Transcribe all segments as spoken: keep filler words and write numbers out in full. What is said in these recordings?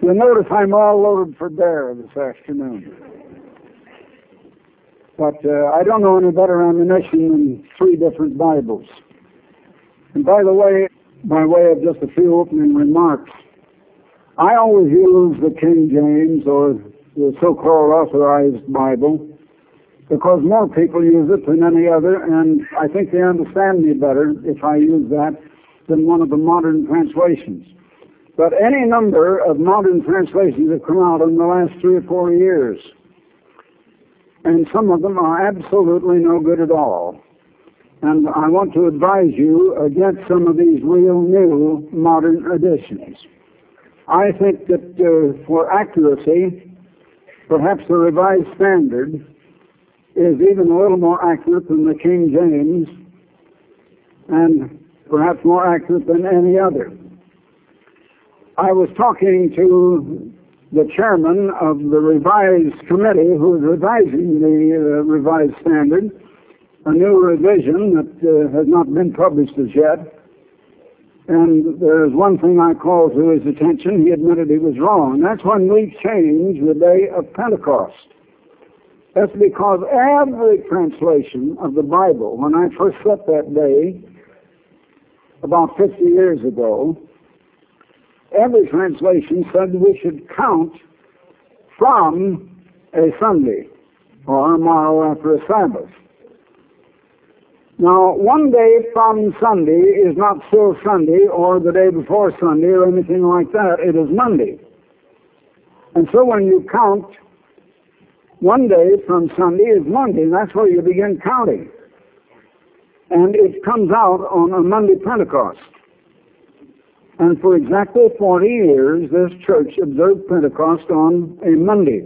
You'll notice I'm all loaded for bear this afternoon. But uh, I don't know any better ammunition than three different Bibles. And by the way, by way of just a few opening remarks, I always use the King James or the so-called Authorized Bible because more people use it than any other, and I think they understand me better if I use that than one of the modern translations. But any number of modern translations have come out in the last three or four years, and some of them are absolutely no good at all. And I want to advise you against some of these real new modern editions. I think that uh, for accuracy, perhaps the Revised Standard is even a little more accurate than the King James, and perhaps more accurate than any other. I was talking to the chairman of the Revised Committee, who is revising the uh, Revised Standard, a new revision that uh, has not been published as yet. And there's one thing I called to his attention. He admitted he was wrong. That's when we changed the day of Pentecost. That's because every translation of the Bible, when I first set that day, about fifty years ago, every translation said we should count from a Sunday or a morrow after a Sabbath. Now, one day from Sunday is not still Sunday or the day before Sunday or anything like that. It is Monday. And so when you count, one day from Sunday is Monday, and that's where you begin counting. And it comes out on a Monday Pentecost. And for exactly forty years, this church observed Pentecost on a Monday.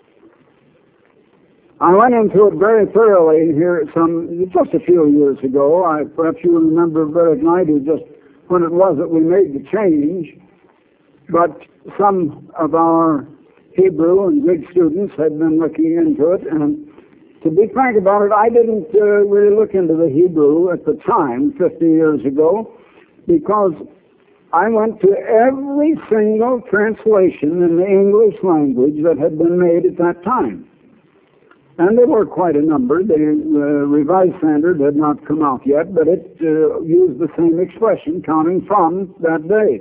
I went into it very thoroughly here some, just a few years ago. I, perhaps you remember better than I do just when it was that we made the change. But some of our Hebrew and Greek students had been looking into it. And to be frank about it, I didn't uh, really look into the Hebrew at the time, fifty years ago, because I went to every single translation in the English language that had been made at that time. And there were quite a number. The uh, Revised Standard had not come out yet, but it uh, used the same expression, counting from that day.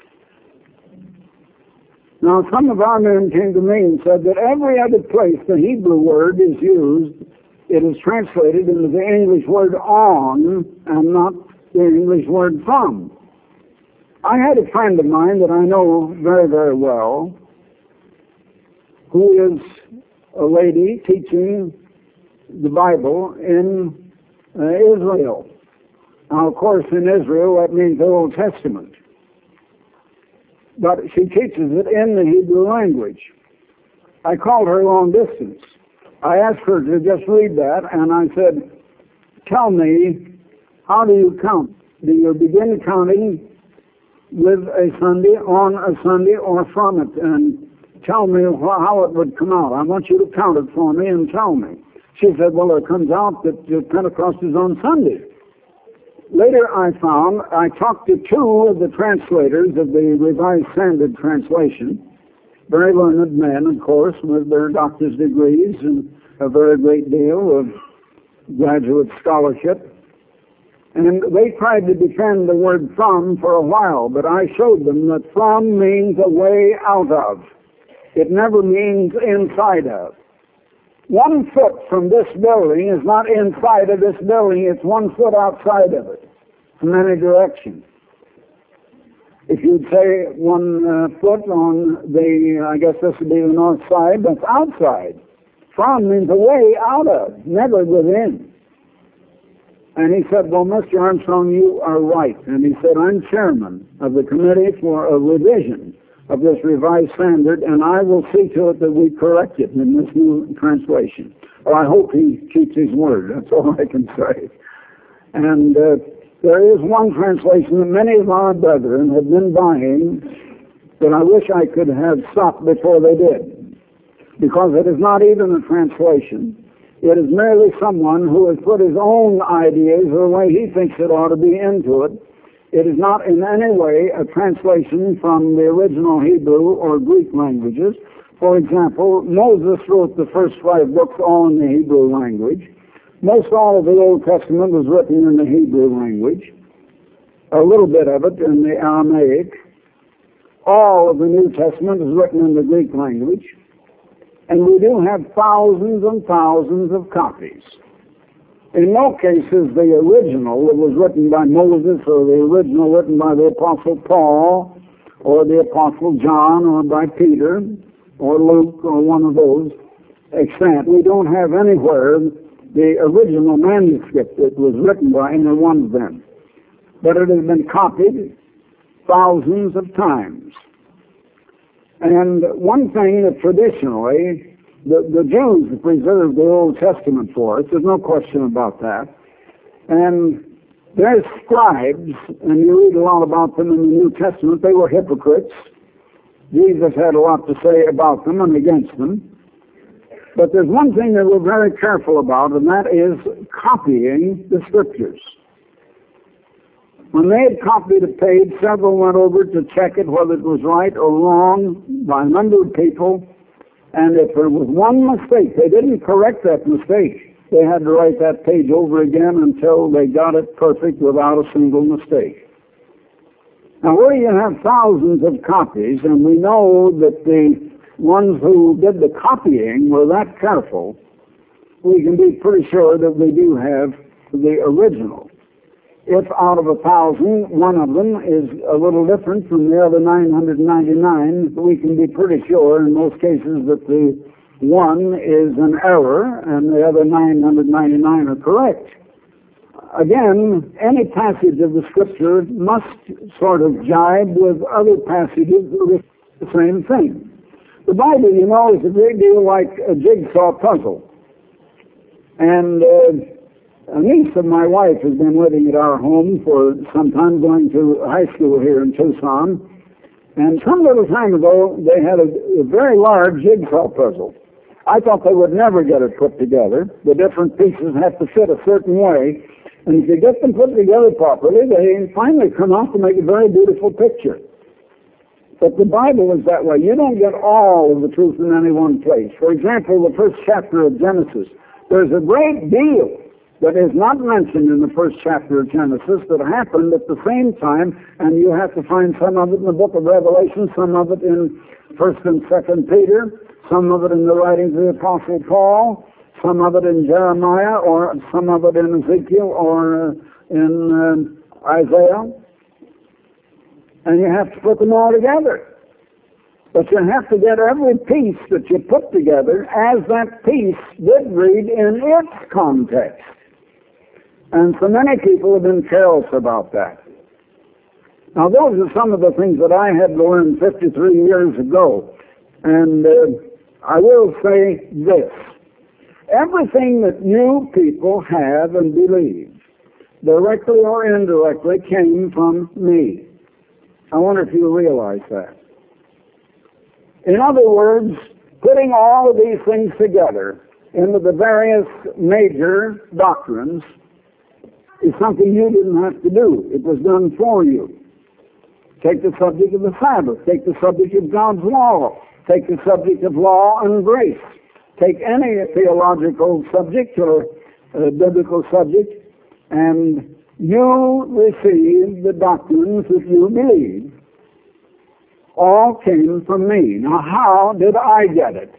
Now, some of our men came to me and said that every other place the Hebrew word is used, it is translated into the English word on and not the English word from. I had a friend of mine that I know very, very well, who is a lady teaching the Bible in uh, Israel. Now, of course, in Israel, that means the Old Testament. But she teaches it in the Hebrew language. I called her long distance. I asked her to just read that, and I said, tell me, how do you count? Do you begin counting with a Sunday, on a Sunday, or from it? And tell me how it would come out. I want you to count it for me and tell me. She said, well, it comes out that Pentecost is on Sunday. Later I found, I talked to two of the translators of the Revised Standard translation, very learned men, of course, with their doctor's degrees and a very great deal of graduate scholarship. And they tried to defend the word from for a while, but I showed them that from means a way out of. It never means inside of. One foot from this building is not inside of this building, it's one foot outside of it, from any direction. If you'd say one uh, foot on the, I guess this would be the north side, that's outside. From means a way out of, never within. And he said, well, Mister Armstrong, you are right. And he said, I'm chairman of the committee for a revision of this Revised Standard, and I will see to it that we correct it in this new translation. Well, I hope he keeps his word. That's all I can say. And uh, there is one translation that many of our brethren have been buying that I wish I could have stopped before they did, because it is not even a translation. It is merely someone who has put his own ideas or the way he thinks it ought to be into it, It is not in any way a translation from the original Hebrew or Greek languages. For example, Moses wrote the first five books all in the Hebrew language. Most all of the Old Testament was written in the Hebrew language. A little bit of it in the Aramaic. All of the New Testament is written in the Greek language. And we do have thousands and thousands of copies. In no cases the original that was written by Moses or the original written by the Apostle Paul or the Apostle John or by Peter or Luke or one of those extant. We don't have anywhere the original manuscript that was written by any one of them. But it has been copied thousands of times. And one thing that traditionally The, the Jews preserved the Old Testament for us. There's no question about that. And their scribes, and you read a lot about them in the New Testament, they were hypocrites. Jesus had a lot to say about them and against them. But there's one thing they were very careful about, and that is copying the Scriptures. When they had copied a page, several went over to check it, whether it was right or wrong, by a number of people. And if there was one mistake, they didn't correct that mistake. They had to write that page over again until they got it perfect without a single mistake. Now, where you have thousands of copies, and we know that the ones who did the copying were that careful, we can be pretty sure that they do have the original. If out of a thousand, one of them is a little different from the other nine hundred ninety-nine, we can be pretty sure in most cases that the one is an error and the other nine hundred ninety-nine are correct. Again, any passage of the Scripture must sort of jibe with other passages with the same thing. The Bible, you know, is a great deal like a jigsaw puzzle. And uh, a niece of my wife has been living at our home for some time, going to high school here in Tucson. And some little time ago, they had a, a very large jigsaw puzzle. I thought they would never get it put together. The different pieces have to fit a certain way. And if you get them put together properly, they finally come out to make a very beautiful picture. But the Bible is that way. You don't get all of the truth in any one place. For example, the first chapter of Genesis, there's a great deal that is not mentioned in the first chapter of Genesis that happened at the same time, and you have to find some of it in the book of Revelation, some of it in First and Second Peter, some of it in the writings of the Apostle Paul, some of it in Jeremiah, or some of it in Ezekiel, or uh, in uh, Isaiah. And you have to put them all together. But you have to get every piece that you put together as that piece did read in its context. And so many people have been careless about that. Now, those are some of the things that I had learned fifty-three years ago. And uh, I will say this. Everything that you people have and believe, directly or indirectly, came from me. I wonder if you realize that. In other words, putting all of these things together into the various major doctrines is something you didn't have to do. It was done for you. Take the subject of the Sabbath. Take the subject of God's law. Take the subject of law and grace. Take any theological subject or uh, biblical subject, and you receive the doctrines that you believe. All came from me. Now, how did I get it?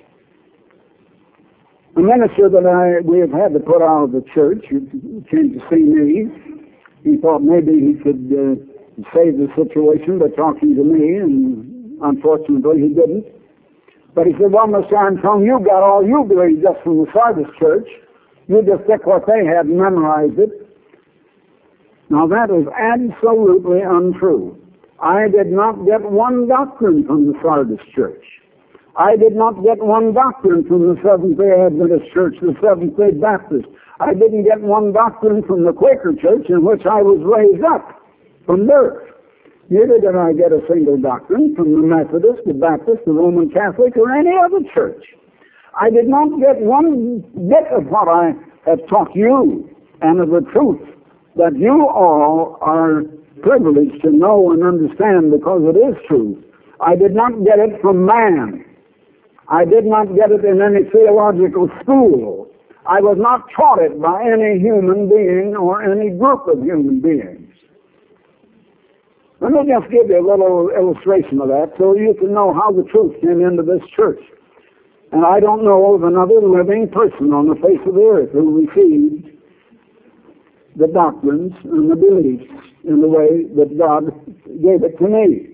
A minister that I we have had to put out of the church, who came to see me, he thought maybe he could uh, save the situation by talking to me, and unfortunately he didn't. But he said, well, Mister Armstrong, you got all you believe just from the Sardis church. You just took what they had and memorized it. Now that is absolutely untrue. I did not get one doctrine from the Sardis church. I did not get one doctrine from the Seventh-day Adventist Church, the Seventh-day Baptist. I didn't get one doctrine from the Quaker Church in which I was raised up from birth. Neither did I get a single doctrine from the Methodist, the Baptist, the Roman Catholic, or any other church. I did not get one bit of what I have taught you and of the truth that you all are privilege to know and understand because it is truth. I did not get it from man. I did not get it in any theological school. I was not taught it by any human being or any group of human beings. Let me just give you a little illustration of that so you can know how the truth came into this church. And I don't know of another living person on the face of the earth who received the doctrines and the beliefs in the way that God gave it to me.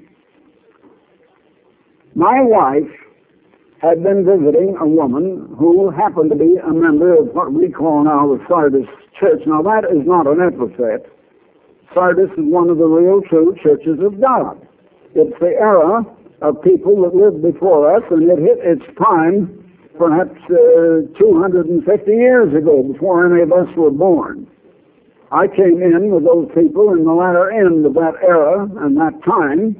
My wife had been visiting a woman who happened to be a member of what we call now the Sardis Church. Now that is not an epithet. Sardis is one of the real true churches of God. It's the era of people that lived before us, and it hit its prime perhaps uh, two hundred fifty years ago, before any of us were born. I came in with those people in the latter end of that era and that time,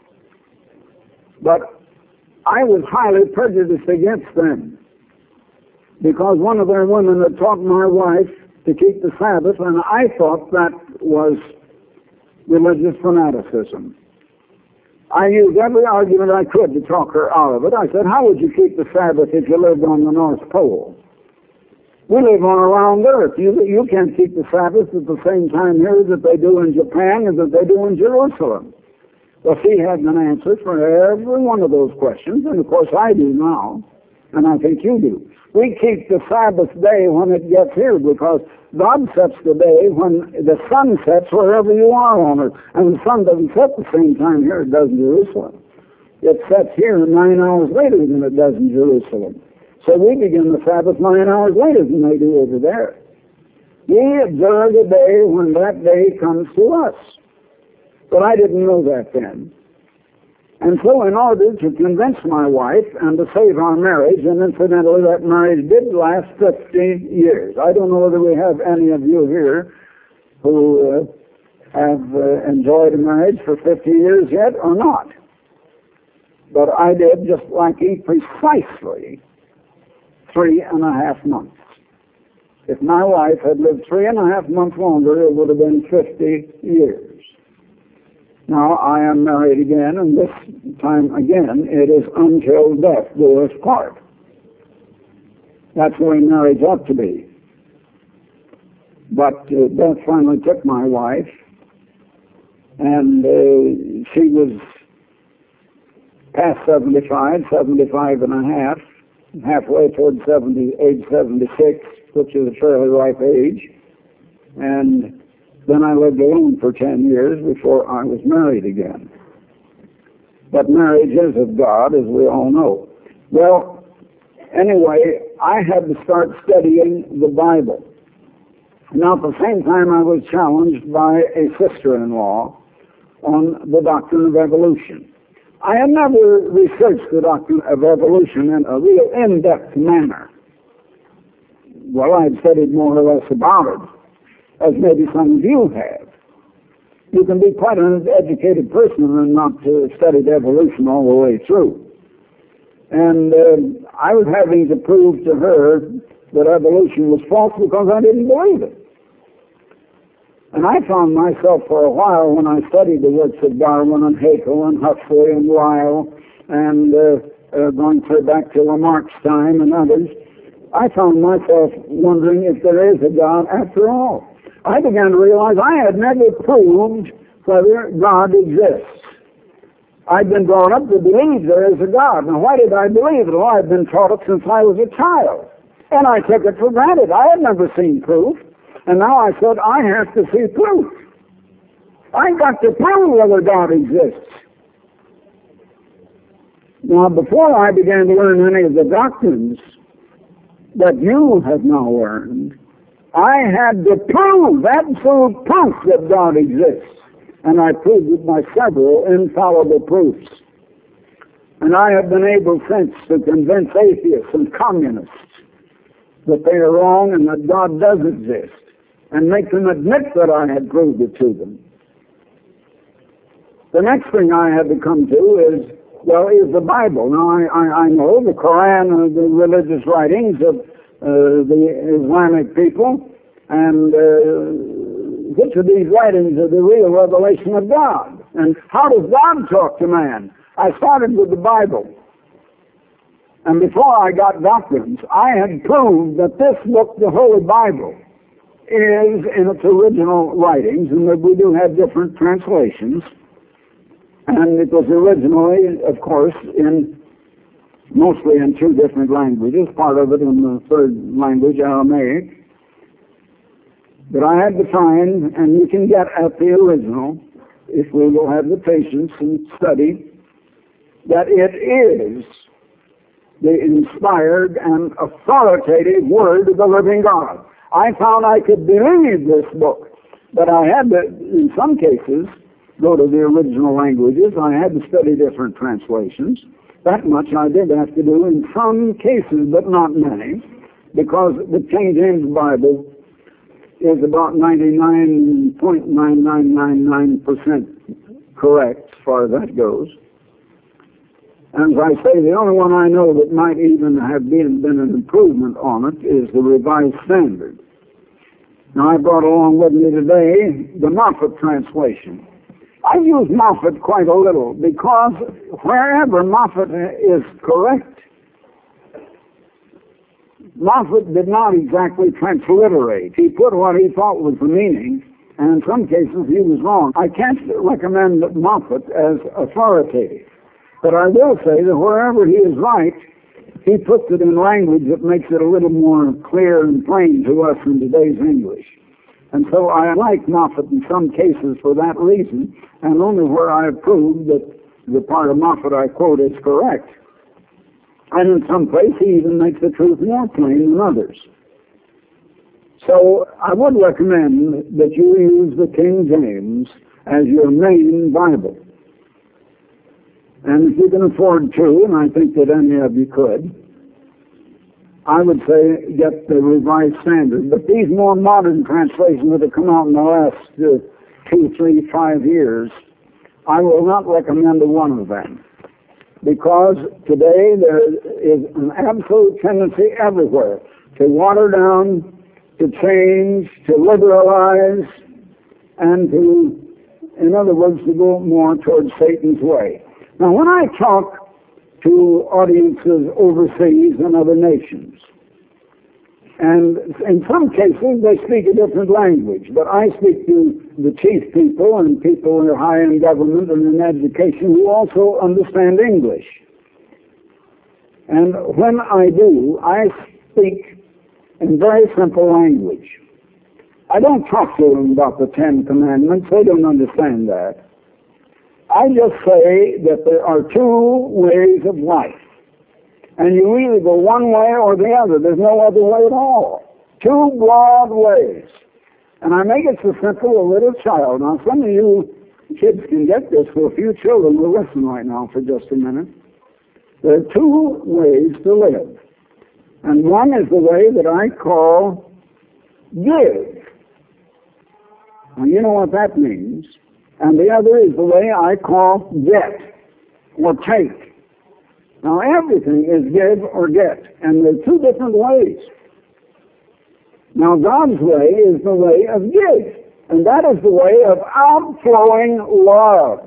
but I was highly prejudiced against them because one of their women had taught my wife to keep the Sabbath, and I thought that was religious fanaticism. I used every argument I could to talk her out of it. I said, how would you keep the Sabbath if you lived on the North Pole? We live on a round earth. You, you can't keep the Sabbath at the same time here that they do in Japan and that they do in Jerusalem. Well, she had an answer for every one of those questions, and of course I do now, and I think you do. We keep the Sabbath day when it gets here because God sets the day when the sun sets wherever you are on it, and the sun doesn't set the same time here it does in Jerusalem. It sets here nine hours later than it does in Jerusalem. So we begin the Sabbath nine hours later than they do over there. We observe the day when that day comes to us. But I didn't know that then. And so in order to convince my wife and to save our marriage, and incidentally that marriage did last fifty years. I don't know whether we have any of you here who uh, have uh, enjoyed a marriage for fifty years yet or not. But I did, just lacking precisely three and a half months. If my wife had lived three and a half months longer, it would have been fifty years. Now, I am married again, and this time again, it is until death do us part. That's the way marriage ought to be. But uh, death finally took my wife, and uh, she was past seventy-five, seventy-five and a half, halfway toward seventy, age seventy-six, which is a fairly ripe age, and then I lived alone for ten years before I was married again. But marriage is of God, as we all know. Well, anyway, I had to start studying the Bible. Now, at the same time, I was challenged by a sister-in-law on the doctrine of evolution. I had never researched the doctrine of evolution in a real in-depth manner. Well, I had studied more or less about it, as maybe some of you have. You can be quite an educated person and not uh, studied evolution all the way through. And uh, I was having to prove to her that evolution was false because I didn't believe it. And I found myself for a while, when I studied the works of Darwin and Haeckel and Huxley and Lyell and uh, uh, going through back to Lamarck's time and others, I found myself wondering if there is a God after all. I began to realize I had never proved whether God exists. I'd been brought up to believe there is a God. Now, why did I believe it? Well, I'd been taught it since I was a child. And I took it for granted. I had never seen proof. And now I said, I have to see proof. I've got to prove whether God exists. Now, before I began to learn any of the doctrines that you have now learned, I had to prove, absolute proof that God exists. And I proved it by several infallible proofs. And I have been able since to convince atheists and communists that they are wrong and that God does exist, and make them admit that I had proved it to them. The next thing I had to come to is, well, is the Bible. Now, I, I, I know the Quran and the religious writings of Uh, the Islamic people, and uh, which of these writings are the real revelation of God? And how does God talk to man? I started with the Bible. And before I got doctrines, I had proved that this book, the Holy Bible, is in its original writings, and that we do have different translations. And it was originally, of course, in mostly in two different languages, part of it in the third language, Aramaic. But I had to find, and you can get at the original, if we will have the patience and study, that it is the inspired and authoritative Word of the living God. I found I could believe this book, but I had to, in some cases, go to the original languages. I had to study different translations. That much I did have to do in some cases, but not many, because the King James Bible is about ninety-nine point nine nine nine nine percent correct as far as that goes. And as I say, the only one I know that might even have been, been an improvement on it is the Revised Standard. Now, I brought along with me today the Moffat translation. I use Moffat quite a little because wherever Moffat is correct, Moffat did not exactly transliterate. He put what he thought was the meaning, and in some cases he was wrong. I can't recommend Moffat as authoritative. But I will say that wherever he is right, he puts it in language that makes it a little more clear and plain to us in today's English. And so I like Moffat in some cases for that reason, and only where I have proved that the part of Moffat I quote is correct. And in some place he even makes the truth more plain than others. So I would recommend that you use the King James as your main Bible. And if you can afford to, and I think that any of you could, I would say get the Revised Standard. But these more modern translations that have come out in the last uh, two, three, five years, I will not recommend one of them. Because today there is an absolute tendency everywhere to water down, to change, to liberalize, and to, in other words, to go more towards Satan's way. Now, when I talk to audiences overseas in other nations, and in some cases they speak a different language, but I speak to the chief people and people who are high in government and in education who also understand English. And when I do, I speak in very simple language. I don't talk to them about the Ten Commandments. They don't understand that. I just say that there are two ways of life. And you either go one way or the other. There's no other way at all. Two broad ways. And I make it so simple a little child. Now, some of you kids can get this. For a few children will listen right now for just a minute. There are two ways to live. And one is the way that I call give. Now, you know what that means. And the other is the way I call get or take. Now, everything is give or get, and there are two different ways. Now, God's way is the way of give, and that is the way of outflowing love.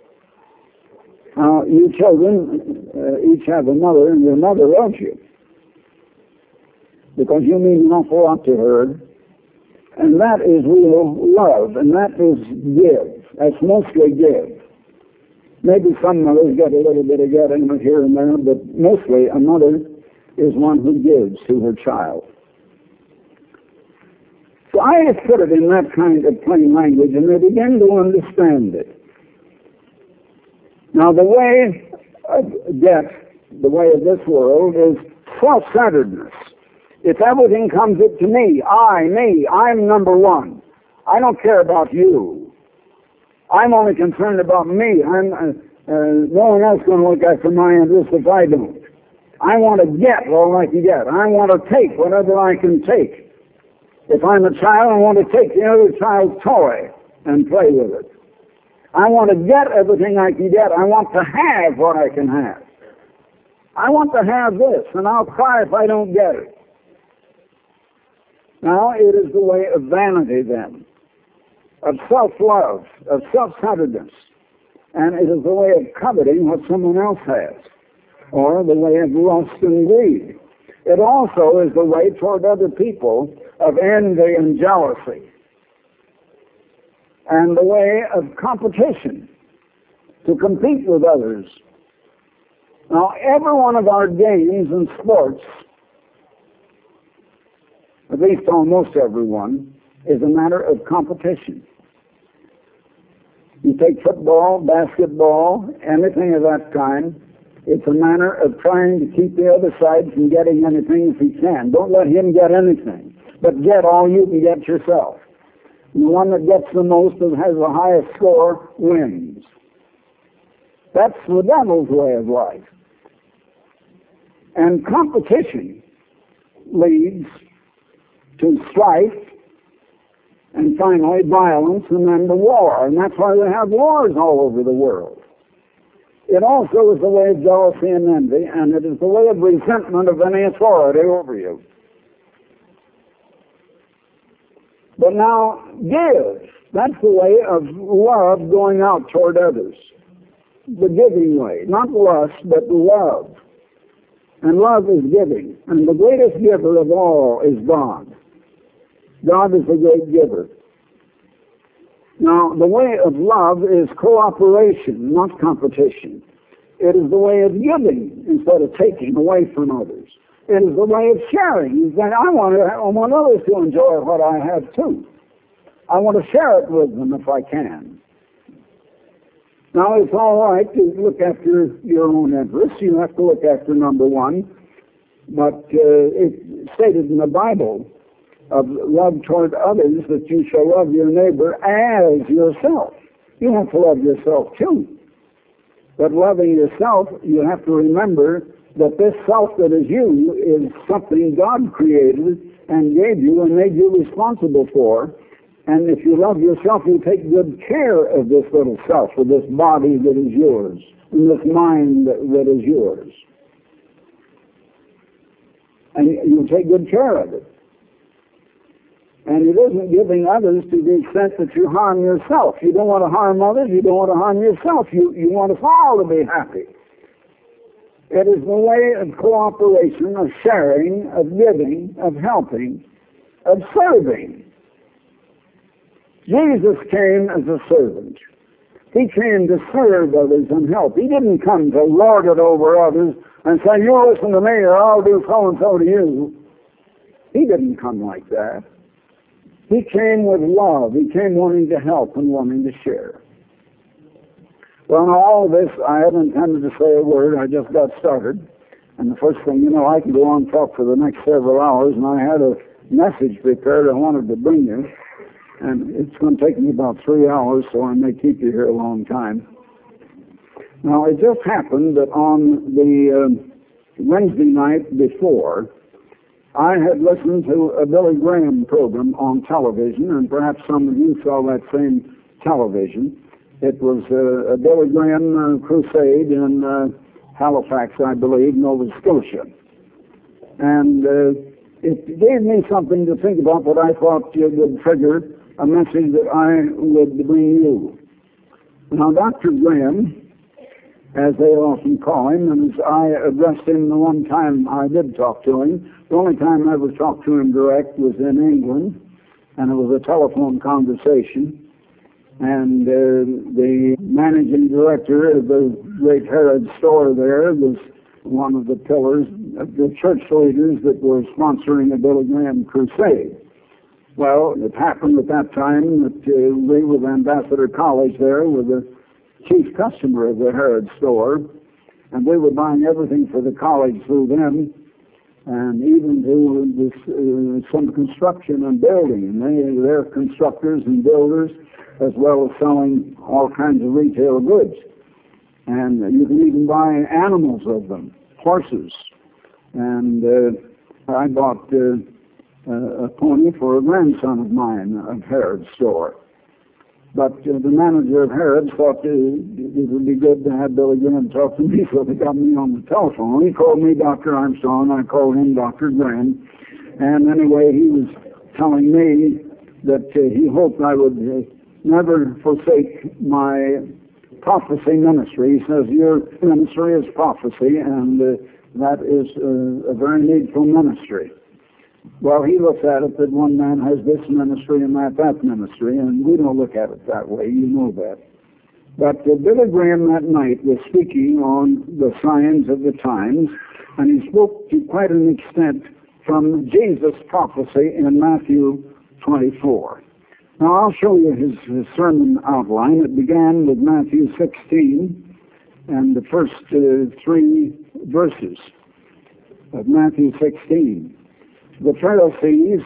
Now, you children uh, each have a mother, and your mother loves you, because you mean an awful lot to her, and that is real love, and that is give. That's mostly give. Maybe some mothers get a little bit of getting here and there, but mostly a mother is one who gives to her child. So I have put it in that kind of plain language, and they begin to understand it. Now, the way of get, the way of this world, is self-centeredness. If everything comes up to me, I, me, I'm number one. I don't care about you. I'm only concerned about me. I'm, uh, uh, no one else is going to look after my interests if I don't. I want to get all I can get. I want to take whatever I can take. If I'm a child, I want to take the other child's toy and play with it. I want to get everything I can get. I want to have what I can have. I want to have this, and I'll cry if I don't get it. Now, it is the way of vanity then. of self-love, of self-centeredness. And it is the way of coveting what someone else has, or the way of lust and greed. It also is the way toward other people of envy and jealousy, and the way of competition, to compete with others. Now, every one of our games and sports, at least almost every one, is a matter of competition. You take football, basketball, anything of that kind, it's a matter of trying to keep the other side from getting anything if he can. Don't let him get anything, but get all you can get yourself. And the one that gets the most and has the highest score wins. That's the devil's way of life. And competition leads to strife, and finally violence, and then the war. And that's why we have wars all over the world. It also is the way of jealousy and envy, and it is the way of resentment of any authority over you. But now, give. That's the way of love going out toward others. The giving way. Not lust, but love. And love is giving. And the greatest giver of all is God. God is the great giver. Now, the way of love is cooperation, not competition. It is the way of giving instead of taking away from others. It is the way of sharing. That I want, to, I want others to enjoy what I have too. I want to share it with them if I can. Now, it's all right to look after your own interests. You have to look after number one. But uh, it's stated in the Bible of love toward others that you shall love your neighbor as yourself. You have to love yourself too. But loving yourself, you have to remember that this self that is you is something God created and gave you and made you responsible for. And if you love yourself, you take good care of this little self, of this body that is yours, and this mind that, that is yours. And you take good care of it. And it isn't giving others to the extent that you harm yourself. You don't want to harm others. You don't want to harm yourself. You, you want us all to be happy. It is the way of cooperation, of sharing, of giving, of helping, of serving. Jesus came as a servant. He came to serve others and help. He didn't come to lord it over others and say, you listen to me or I'll do so-and-so to you. He didn't come like that. He came with love. He came wanting to help and wanting to share. Well, in all of this, I hadn't intended to say a word. I just got started. And the first thing you know, I can go on and talk for the next several hours, and I had a message prepared I wanted to bring you. And it's going to take me about three hours, so I may keep you here a long time. Now, it just happened that on the uh, Wednesday night before, I had listened to a Billy Graham program on television, and perhaps some of you saw that same television. It was uh, a Billy Graham uh, crusade in uh, Halifax, I believe, Nova Scotia. And uh, it gave me something to think about that I thought uh, would trigger a message that I would bring you. Now, Doctor Graham, as they often call him, and as I addressed him the one time I did talk to him, the only time I ever talked to him direct was in England, and it was a telephone conversation. And uh, the managing director of the great Harrods store there was one of the pillars of the church leaders that were sponsoring the Billy Graham crusade. Well, it happened at that time that uh, we, with Ambassador College there, were the chief customer of the Harrods store, and we were buying everything for the college through them, and even to this, uh, some construction and building. And they, they're constructors and builders, as well as selling all kinds of retail goods. And you can even buy animals of them, horses. And uh, I bought uh, a pony for a grandson of mine of Harrods store. But uh, the manager of Harrods thought uh, it would be good to have Billy Graham talk to me, so they got me on the telephone. He called me Doctor Armstrong, I called him Doctor Graham. And anyway, he was telling me that uh, he hoped I would uh, never forsake my prophecy ministry. He says, your ministry is prophecy, and uh, that is uh, a very needful ministry. Well, he looks at it that one man has this ministry and that that ministry, and we don't look at it that way. You know that. But uh, Billy Graham that night was speaking on the signs of the times, and he spoke to quite an extent from Jesus' prophecy in Matthew twenty-four. Now, I'll show you his, his sermon outline. It began with Matthew sixteen and the first uh, three verses of Matthew sixteen. The Pharisees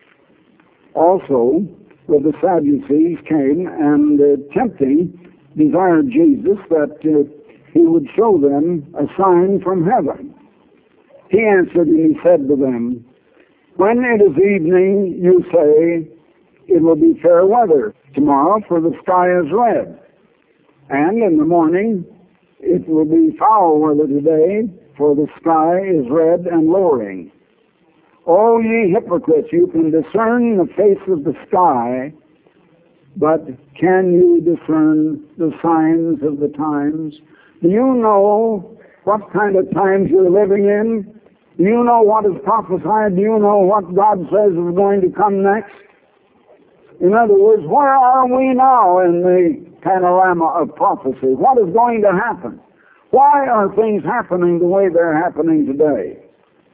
also, with the Sadducees, came and uh, tempting, desired Jesus that uh, he would show them a sign from heaven. He answered and he said to them, when it is evening, you say, it will be fair weather tomorrow, for the sky is red. And in the morning, it will be foul weather today, for the sky is red and lowering. O ye hypocrites, you can discern the face of the sky, but can you discern the signs of the times? Do you know what kind of times you're living in? Do you know what is prophesied? Do you know what God says is going to come next? In other words, where are we now in the panorama of prophecy? What is going to happen? Why are things happening the way they're happening today?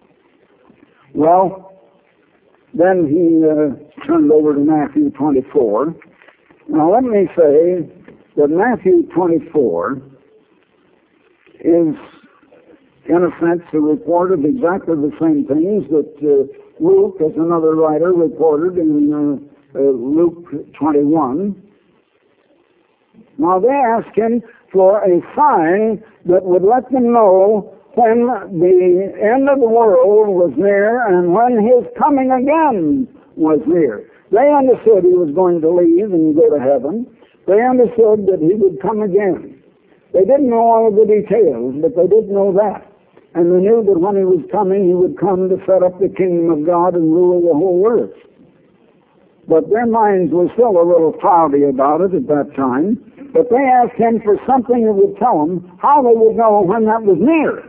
Well, then he uh, turned over to Matthew twenty-four. Now let me say that Matthew twenty-four is, in a sense, a report of exactly the same things that uh, Luke, as another writer, reported in uh, uh, Luke twenty-one. Now they asked him for a sign that would let them know when the end of the world was near and when his coming again was near. They understood he was going to leave and go to heaven. They understood that he would come again. They didn't know all of the details, but they did know that. And they knew that when he was coming, he would come to set up the kingdom of God and rule the whole earth. But their minds were still a little cloudy about it at that time. But they asked him for something that would tell them how they would know when that was near.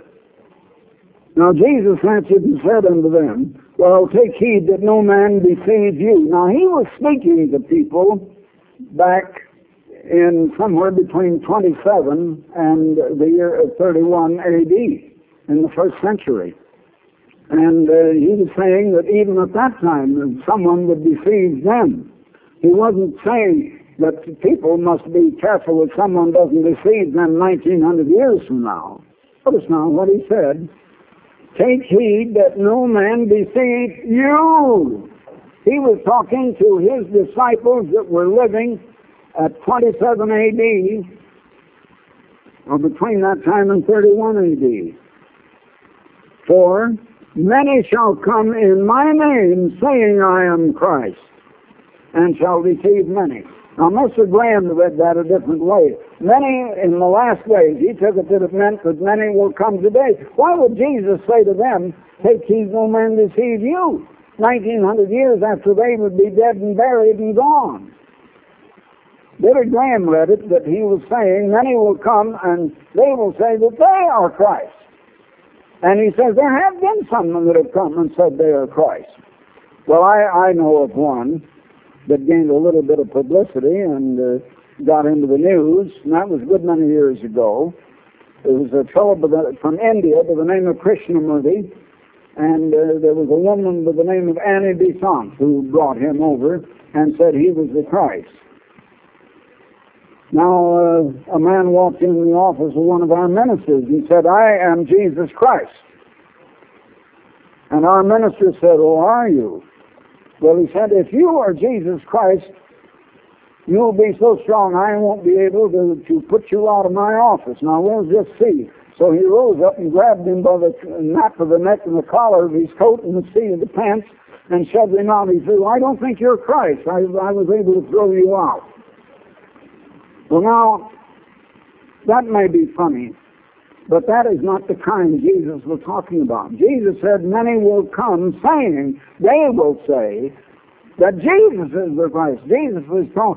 Now Jesus answered and said unto them, well, take heed that no man deceive you. Now he was speaking to people back in somewhere between twenty-seven and the year of thirty-one A D in the first century. And uh, he was saying that even at that time, someone would deceive them. He wasn't saying that people must be careful that someone doesn't deceive them nineteen hundred years from now. Notice now what he said. Take heed that no man deceive you. He was talking to his disciples that were living at twenty-seven A D, or between that time and thirty-one A D. For many shall come in my name, saying, I am Christ, and shall deceive many. Now, Mister Graham read that a different way. Many in the last days, he took it that it meant that many will come today. Why would Jesus say to them, take heed no man deceive you? nineteen hundred years after they would be dead and buried and gone. Billy Graham read it that he was saying, many will come and they will say that they are Christ. And he says, there have been some that have come and said they are Christ. Well, I, I know of one that gained a little bit of publicity and uh, got into the news, and that was a good many years ago. There was a fellow from India by the name of Krishnamurti, and uh, there was a woman by the name of Annie Besant who brought him over and said he was the Christ. Now, uh, a man walked in the office of one of our ministers and said, I am Jesus Christ. And our minister said, who are you? Well, he said, if you are Jesus Christ, you'll be so strong I won't be able to, to put you out of my office. Now, we'll just see. So he rose up and grabbed him by the nape of the neck and the collar of his coat and the seat of the pants and shoved him out. He said, well, I don't think you're Christ. I, I was able to throw you out. Well, now, that may be funny, but that is not the kind Jesus was talking about. Jesus said, many will come saying, they will say, that Jesus is the Christ. Jesus was talking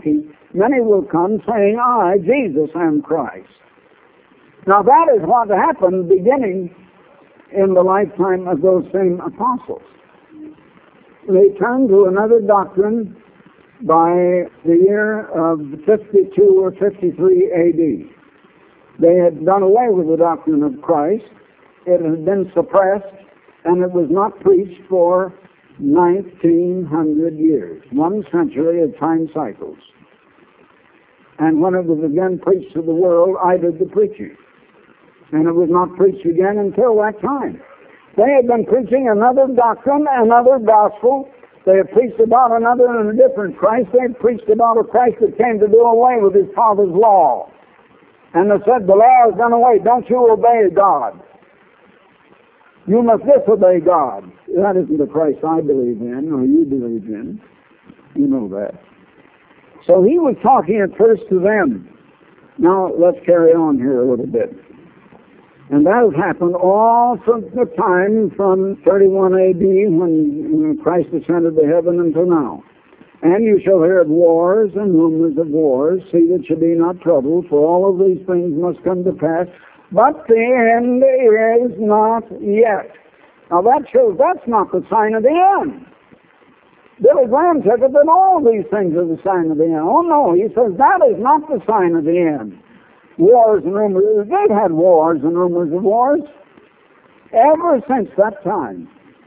Many will come saying, I, Jesus, am Christ. Now that is what happened beginning in the lifetime of those same apostles. They turned to another doctrine by the year of fifty-two or fifty-three A D. They had done away with the doctrine of Christ. It had been suppressed, and it was not preached for nineteen hundred years, one century of time cycles. And when it was again preached to the world, I did the preaching. And it was not preached again until that time. They had been preaching another doctrine, another gospel. They had preached about another and a different Christ. They had preached about a Christ that came to do away with his Father's law. And they said, the law is done away. Don't you obey God. You must disobey God. That isn't the Christ I believe in, or you believe in. You know that. So he was talking at first to them. Now, let's carry on here a little bit. And that has happened all from the time from thirty-one A D when, when Christ ascended to heaven until now. And you shall hear of wars and rumors of wars. See that you be not troubled, for all of these things must come to pass. But the end is not yet. Now that shows that's not the sign of the end. Billy Graham said that all these things are the sign of the end. Oh no, he says that is not the sign of the end. Wars and rumors, they've had wars and rumors of wars ever since that time.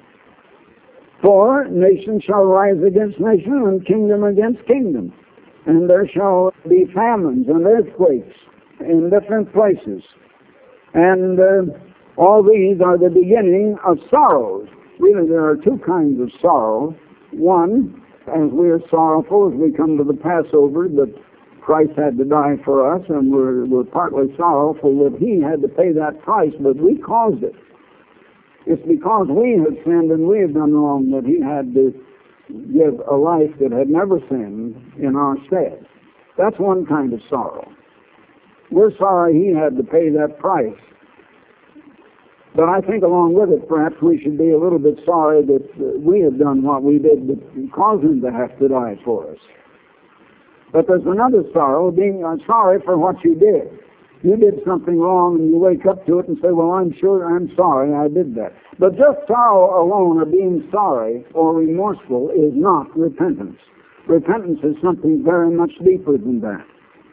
For nation shall rise against nation and kingdom against kingdom. And there shall be famines and earthquakes in different places. And uh, all these are the beginning of sorrows. Really, there are two kinds of sorrow. One, as we are sorrowful as we come to the Passover, that Christ had to die for us, and we're, we're partly sorrowful that he had to pay that price, but we caused it. It's because we have sinned and we have done wrong that he had to give a life that had never sinned in our stead. That's one kind of sorrow. We're sorry he had to pay that price. But I think along with it, perhaps we should be a little bit sorry that uh, we have done what we did that caused him to have to die for us. But there's another sorrow, being uh, sorry for what you did. You did something wrong and you wake up to it and say, well, I'm sure, I'm sorry I did that. But just sorrow alone or being sorry or remorseful is not repentance. Repentance is something very much deeper than that.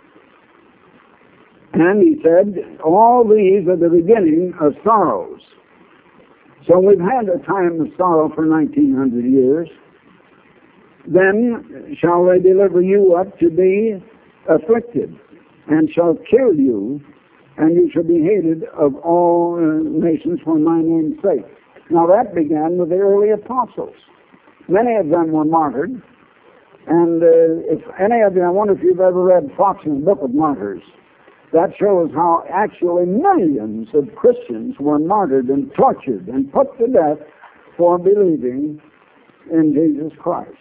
And he said, all these are the beginning of sorrows. So we've had a time of sorrow for nineteen hundred years. Then shall they deliver you up to be afflicted, and shall kill you, and you shall be hated of all uh, nations for my name's sake. Now that began with the early apostles. Many of them were martyred. And uh, if any of you, I wonder if you've ever read Fox's Book of Martyrs. That shows how actually millions of Christians were martyred and tortured and put to death for believing in Jesus Christ.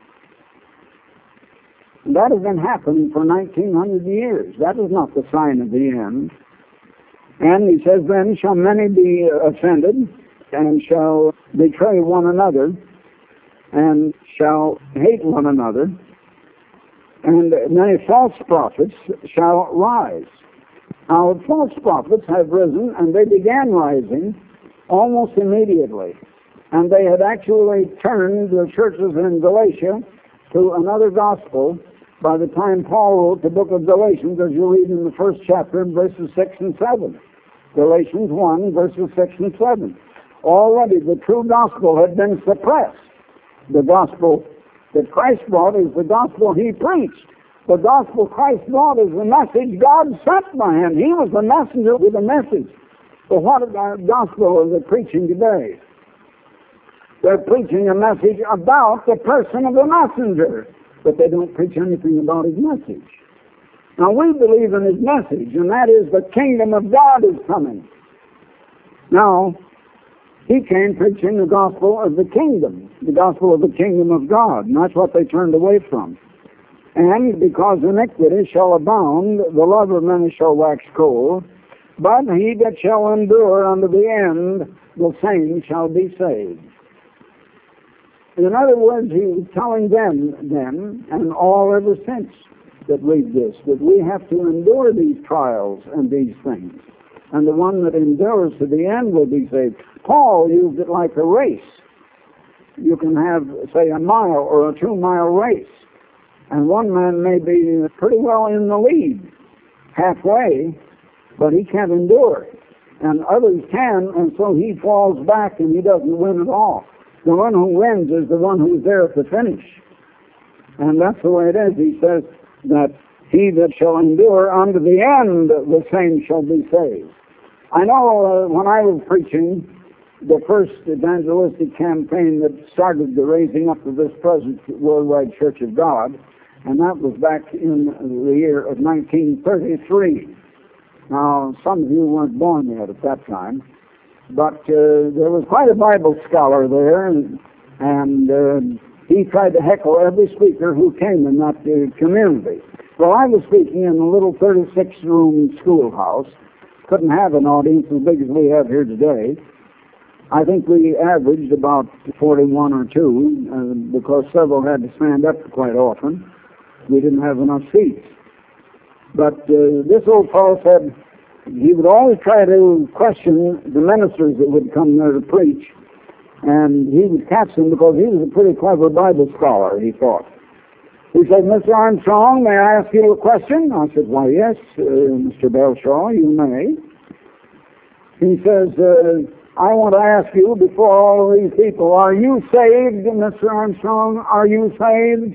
And that has been happening for nineteen hundred years. That is not the sign of the end. And he says, then shall many be offended and shall betray one another and shall hate one another. And many false prophets shall rise. Now, false prophets have risen, and they began rising almost immediately. And they had actually turned the churches in Galatia to another gospel by the time Paul wrote the book of Galatians, as you read in the first chapter, verses six and seven. Galatians one, verses six and seven. Already the true gospel had been suppressed. The gospel that Christ brought is the gospel he preached. The gospel Christ brought is the message God sent by him. He was the messenger with a message. But what gospel are they preaching today? They're preaching a message about the person of the messenger, but they don't preach anything about his message. Now we believe in his message, and that is the kingdom of God is coming. Now, he came preaching the gospel of the kingdom, the gospel of the kingdom of God, and that's what they turned away from. And because iniquity shall abound, the love of many shall wax cold, but he that shall endure unto the end, the same shall be saved. In other words, he was telling them then, and all ever since, that read this, that we have to endure these trials and these things. And the one that endures to the end will be saved. Paul used it like a race. You can have, say, a mile or a two-mile race. And one man may be pretty well in the lead, halfway, but he can't endure it. And others can, and so he falls back and he doesn't win at all. The one who wins is the one who's there at the finish. And that's the way it is. He says that he that shall endure unto the end, the same shall be saved. I know uh, when I was preaching, the first evangelistic campaign that started the raising up of this present Worldwide Church of God, and that was back in the year of nineteen thirty-three. Now, some of you weren't born yet at that time, but uh, there was quite a Bible scholar there, and, and uh, he tried to heckle every speaker who came in that uh, community. Well, I was speaking in a little thirty-six room schoolhouse. Couldn't have an audience as big as we have here today. I think we averaged about forty-one or two, uh, because several had to stand up quite often. We didn't have enough seats. But uh, this old fellow said he would always try to question the ministers that would come there to preach, and he would catch them because he was a pretty clever Bible scholar, he thought. He said, Mister Armstrong, may I ask you a question? I said, why, yes, uh, Mister Belshaw, you may. He says, uh, I want to ask you before all of these people, are you saved, Mister Armstrong? Are you saved?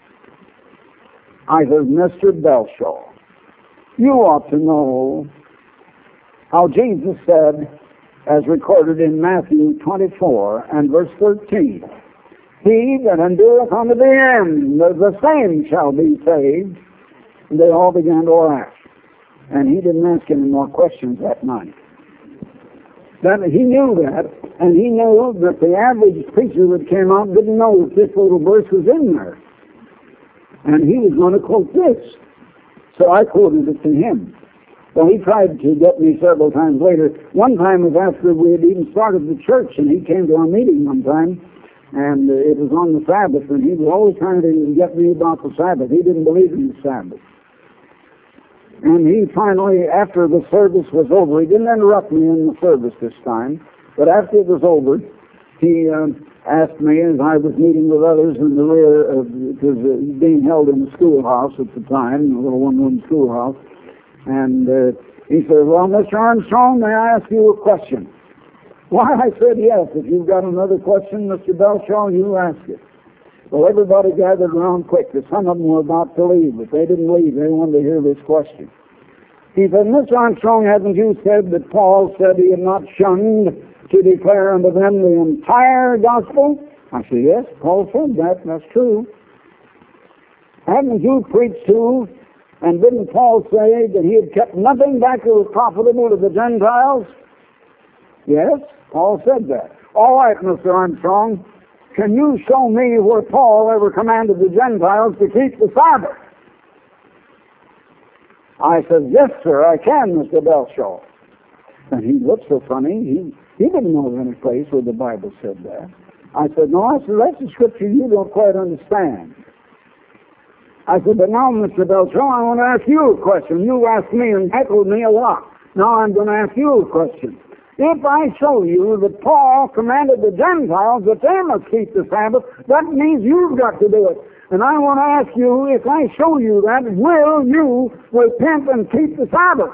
I said, Mister Belshaw, you ought to know how Jesus said, as recorded in Matthew twenty-four and verse thirteen, he that endureth unto the end, the same shall be saved. And they all began to laugh. And he didn't ask any more questions that night. That, he knew that, and he knew that the average preacher that came out didn't know that this little verse was in there. And he was going to quote this. So I quoted it to him. Well, he tried to get me several times later. One time was after we had even started the church, and he came to our meeting one time, and uh, it was on the Sabbath, and he was always trying to get me about the Sabbath. He didn't believe in the Sabbath. And he finally, after the service was over, he didn't interrupt me in the service this time, but after it was over, he uh, asked me, as I was meeting with others in the rear, of, because it was being held in the schoolhouse at the time, a little one-room schoolhouse, and uh, he said, well, Mister Armstrong, may I ask you a question? Why, I said, yes. If you've got another question, Mister Belshaw, you ask it. Well, everybody gathered around quick, because some of them were about to leave. If they didn't leave, they wanted to hear this question. He said, Mister Armstrong, haven't you said that Paul said he had not shunned to declare unto them the entire gospel? I said, yes, Paul said that. That's true. Haven't you preached to, and didn't Paul say that he had kept nothing back that was profitable to the Gentiles? Yes, Paul said that. All right, Mister Armstrong, can you show me where Paul ever commanded the Gentiles to keep the Sabbath? I said, yes, sir, I can, Mister Belshaw. And he looked so funny. He, he didn't know of any place where the Bible said that. I said, no, I said, that's a scripture you don't quite understand. I said, but now, Mister Belshaw, I want to ask you a question. You asked me and heckled me a lot. Now I'm going to ask you a question. If I show you that Paul commanded the Gentiles that they must keep the Sabbath, that means you've got to do it. And I want to ask you, if I show you that, will you repent and keep the Sabbath?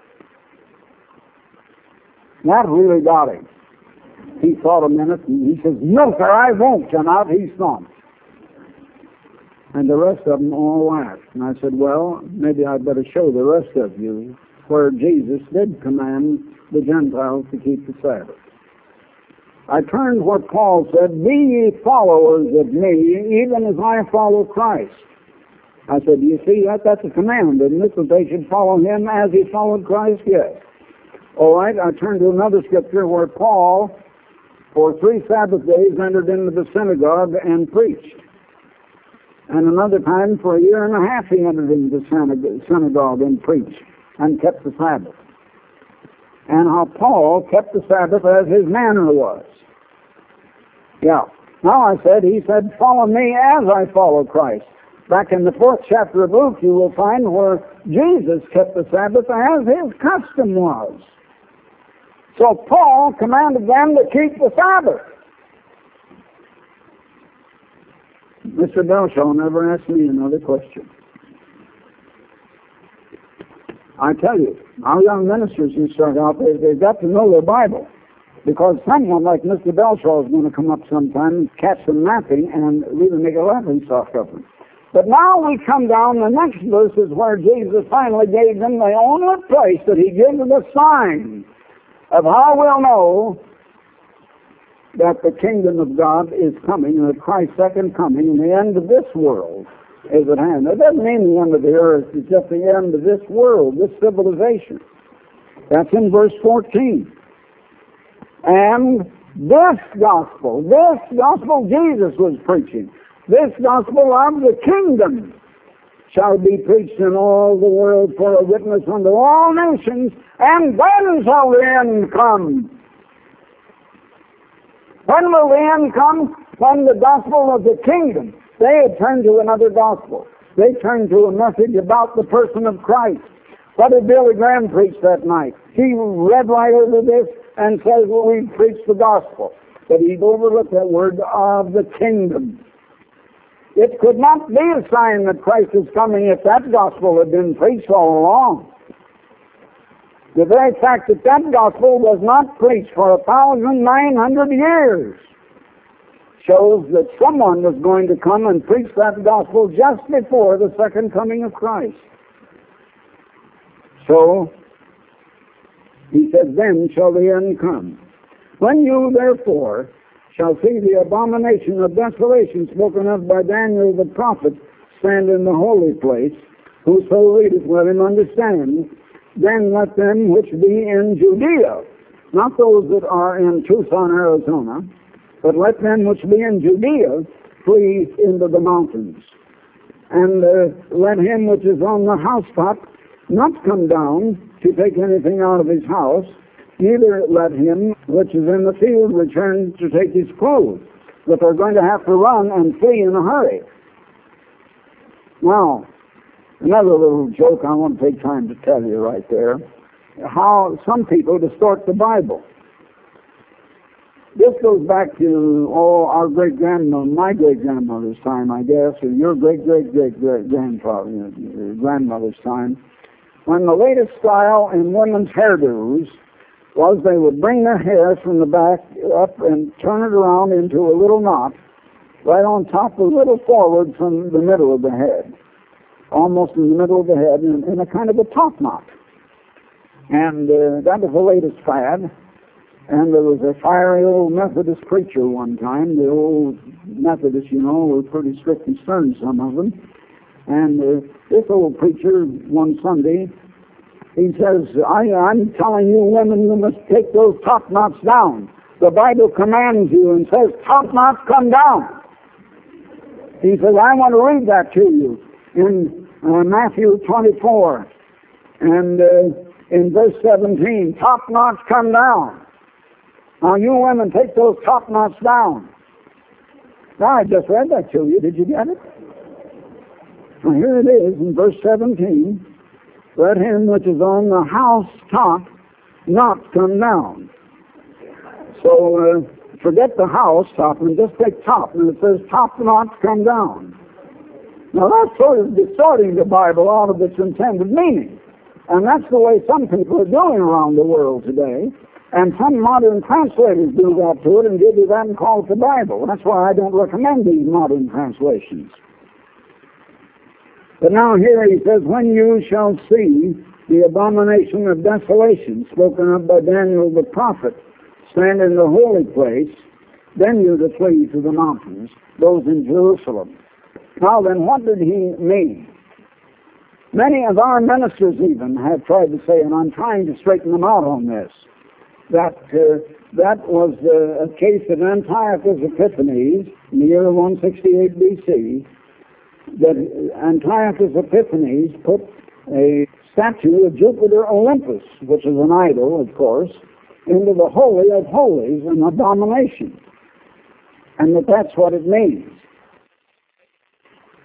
That really got him. He thought a minute, and he says, no, sir, I won't. And out he stomped. And the rest of them all laughed. And I said, well, maybe I'd better show the rest of you where Jesus did command the Gentiles to keep the Sabbath. I turned what Paul said, be ye followers of me, even as I follow Christ. I said, do you see that? That's a command, isn't it? That they should follow him as he followed Christ? Yes. All right, I turned to another scripture where Paul, for three Sabbath days, entered into the synagogue and preached. And another time, for a year and a half, he entered into the synagogue and preached and kept the Sabbath. And how Paul kept the Sabbath as his manner was. Yeah. Now I said, he said, follow me as I follow Christ. Back in the fourth chapter of Luke, you will find where Jesus kept the Sabbath as his custom was. So Paul commanded them to keep the Sabbath. Mister Belshaw never asked me another question. I tell you, our young ministers who start out, they, they've got to know their Bible. Because someone like Mister Belshaw is going to come up sometime and catch them napping and really make a laughing stock of them. But now we come down, the next verse is where Jesus finally gave them the only place that he gave them a sign of how we'll know that the kingdom of God is coming, and that Christ's second coming, and the end of this world is at hand. That doesn't mean the end of the earth, it's just the end of this world, this civilization. That's in verse fourteen. And this gospel, this gospel Jesus was preaching, this gospel of the kingdom shall be preached in all the world for a witness unto all nations, and then shall the end come. When will the end come? When the gospel of the kingdom. They had turned to another gospel. They turned to a message about the person of Christ. What did Billy Graham preach that night? He read right over this and says, well, we preached the gospel. But he overlooked that word of the kingdom. It could not be a sign that Christ is coming if that gospel had been preached all along. The very fact that that gospel was not preached for a thousand nine hundred years shows that someone was going to come and preach that gospel just before the second coming of Christ. So, he says, then shall the end come. When you, therefore, shall see the abomination of desolation spoken of by Daniel the prophet stand in the holy place, whoso readeth, let him understand, then let them which be in Judea, not those that are in Tucson, Arizona, but let them which be in Judea flee into the mountains. And uh, let him which is on the housetop not come down to take anything out of his house, neither let him which is in the field return to take his clothes, but they're going to have to run and flee in a hurry. Now, another little joke I want to take time to tell you right there, how some people distort the Bible. This goes back to, oh, our great-grandmother, my great-grandmother's time, I guess, or your great-great-great-grandfather, grandmother's time, when the latest style in women's hairdos was they would bring their hair from the back up and turn it around into a little knot right on top, a little forward from the middle of the head, almost in the middle of the head, in, in a kind of a top knot. And uh, that was the latest fad. And there was a fiery old Methodist preacher one time. The old Methodists, you know, were pretty strict and stern, some of them. And uh, this old preacher, one Sunday, he says, I, I'm telling you women, you must take those top knots down. The Bible commands you and says, top knots come down. He says, I want to read that to you in uh, Matthew twenty-four. And uh, in verse seventeen, top knots come down. Now you women, take those top knots down. Now I just read that to you. Did you get it? Now here it is in verse seventeen. Let him which is on the house top not come down. So uh, forget the house top and just take top. And it says top not come down. Now that's sort of distorting the Bible out of its intended meaning. And that's the way some people are doing around the world today. And some modern translators do that to it and give you that and call it the Bible. That's why I don't recommend these modern translations. But now here he says, when you shall see the abomination of desolation spoken of by Daniel the prophet stand in the holy place, then you to flee to the mountains, those in Jerusalem. Now then, what did he mean? Many of our ministers even have tried to say, and I'm trying to straighten them out on this, that uh, that was uh, a case of Antiochus Epiphanes in the year one sixty-eight B C, that Antiochus Epiphanes put a statue of Jupiter Olympus, which is an idol, of course, into the Holy of Holies, an abomination. And that that's what it means.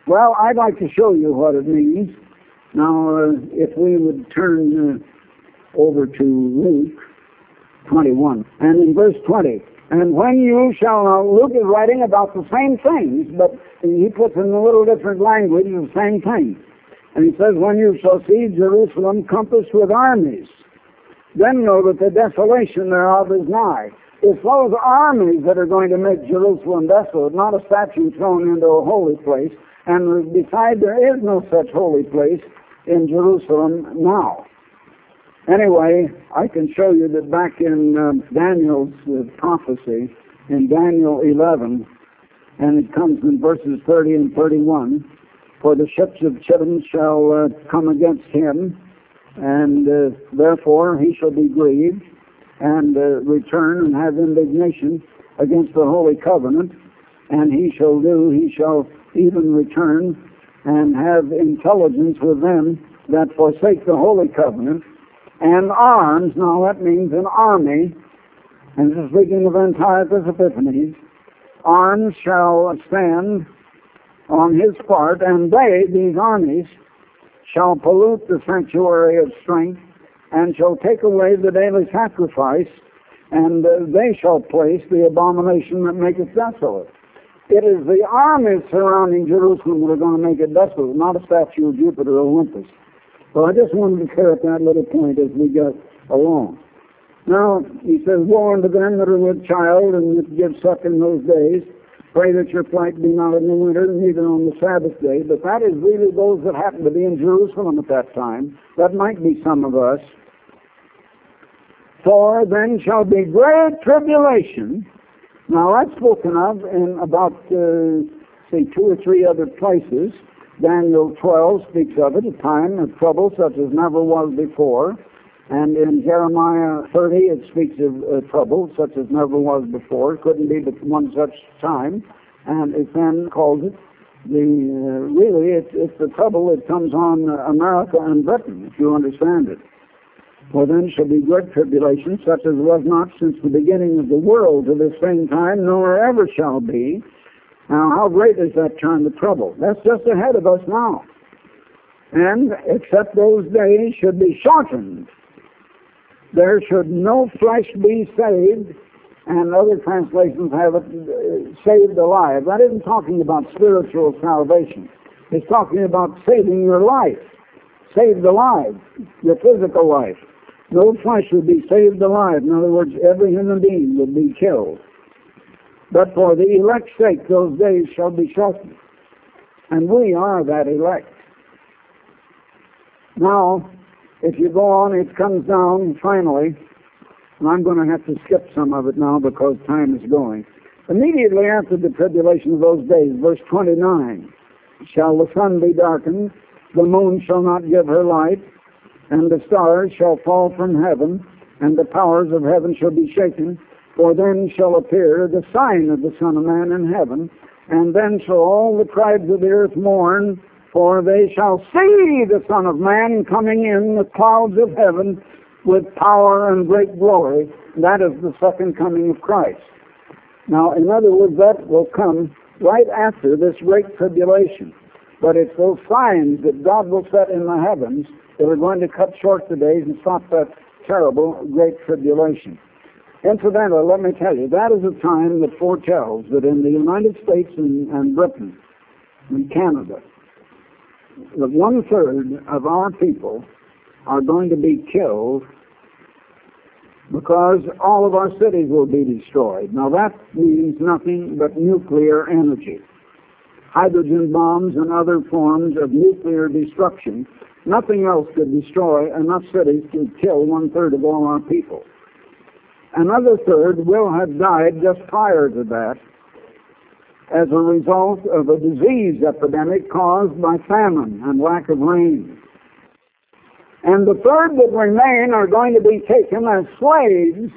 Well, I'd like to show you what it means. Now, uh, if we would turn uh, over to Luke twenty-one, and in verse twenty, and when you shall, now Luke is writing about the same things, but he puts in a little different language the same thing. And he says, when you shall see Jerusalem compassed with armies, then know that the desolation thereof is nigh. It's those armies that are going to make Jerusalem desolate, not a statue thrown into a holy place. And besides, there is no such holy place in Jerusalem now. Anyway, I can show you that back in um, Daniel's uh, prophecy, in Daniel eleven, and it comes in verses thirty and thirty-one, for the ships of Chittim shall uh, come against him, and uh, therefore he shall be grieved, and uh, return and have indignation against the holy covenant, and he shall do, he shall even return and have intelligence with them that forsake the holy covenant, and arms, now that means an army, and this is speaking of Antiochus Epiphanes, arms shall stand on his part, and they, these armies, shall pollute the sanctuary of strength, and shall take away the daily sacrifice, and uh, they shall place the abomination that maketh desolate. It is the armies surrounding Jerusalem that are going to make it desolate, not a statue of Jupiter or Olympus. So I just wanted to clear up that little point as we go along. Now, he says, woe unto them that are with child and that give suck in those days. Pray that your flight be not in the winter, neither on the Sabbath day. But that is really those that happen to be in Jerusalem at that time. That might be some of us. For then shall be great tribulation. Now, that's spoken of in about, uh, say, two or three other places. Daniel twelve speaks of it, a time of trouble such as never was before. And in Jeremiah thirty, it speaks of uh, trouble such as never was before. It couldn't be but one such time. And it then calls it the, uh, really, it's, it's the trouble that comes on uh, America and Britain, if you understand it. For then shall be great tribulation, such as was not since the beginning of the world to this same time, nor ever shall be. Now, how great is that time of trouble? That's just ahead of us now. And, except those days should be shortened, there should no flesh be saved, and other translations have it uh, saved alive. That isn't talking about spiritual salvation. It's talking about saving your life, saved alive, your physical life. No flesh would be saved alive. In other words, every human being would be killed. But for the elect's sake, those days shall be shortened. And we are that elect. Now, if you go on, it comes down finally, and I'm going to have to skip some of it now because time is going. Immediately after the tribulation of those days, verse twenty-nine, shall the sun be darkened, the moon shall not give her light, and the stars shall fall from heaven, and the powers of heaven shall be shaken. For then shall appear the sign of the Son of Man in heaven, and then shall all the tribes of the earth mourn, for they shall see the Son of Man coming in the clouds of heaven with power and great glory. That is the second coming of Christ. Now, in other words, that will come right after this great tribulation. But it's those signs that God will set in the heavens that are going to cut short the days and stop that terrible great tribulation. Incidentally, let me tell you, that is a time that foretells that in the United States and, and Britain and Canada, that one-third of our people are going to be killed because all of our cities will be destroyed. Now, that means nothing but nuclear energy. Hydrogen bombs and other forms of nuclear destruction. Nothing else could destroy enough cities to kill one-third of all our people. Another third will have died just prior to that as a result of a disease epidemic caused by famine and lack of rain. And the third that remain are going to be taken as slaves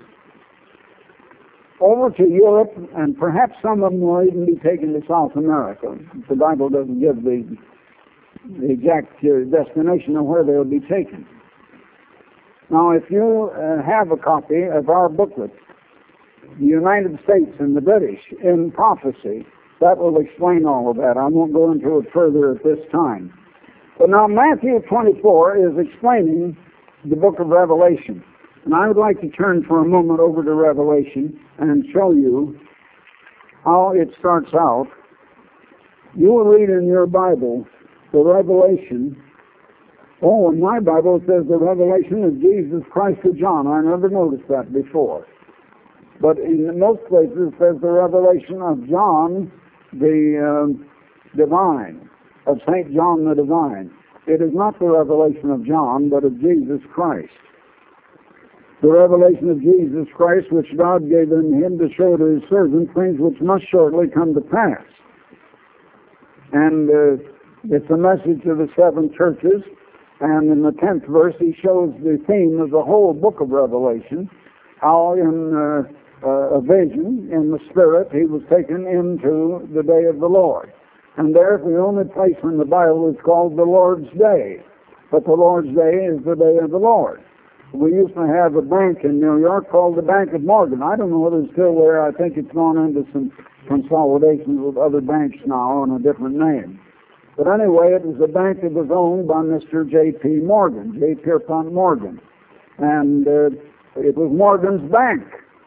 over to Europe, and perhaps some of them will even be taken to South America. The Bible doesn't give the, the exact uh, destination of where they'll be taken. Now, if you uh, have a copy of our booklet, The United States and the British in Prophecy, that will explain all of that. I won't go into it further at this time. But now Matthew twenty-four is explaining the book of Revelation. And I would like to turn for a moment over to Revelation and show you how it starts out. You will read in your Bible the revelation. Oh, in my Bible it says the revelation of Jesus Christ to John. I never noticed that before. But in most places it says the revelation of John the uh, divine, of Saint John the Divine. It is not the revelation of John, but of Jesus Christ. The revelation of Jesus Christ, which God gave in him to show to his servants things which must shortly come to pass. And uh, it's a message to the seven churches. And in the tenth verse, he shows the theme of the whole book of Revelation, how in uh, uh, a vision, in the Spirit, he was taken into the day of the Lord. And there's the only place in the Bible it's called the Lord's Day. But the Lord's Day is the day of the Lord. We used to have a bank in New York called the Bank of Morgan. I don't know whether it's still there. I think it's gone into some consolidations with other banks now on a different name. But anyway, it was a bank that was owned by Mister J P Morgan, J. Pierpont Morgan. And uh, it was Morgan's Bank.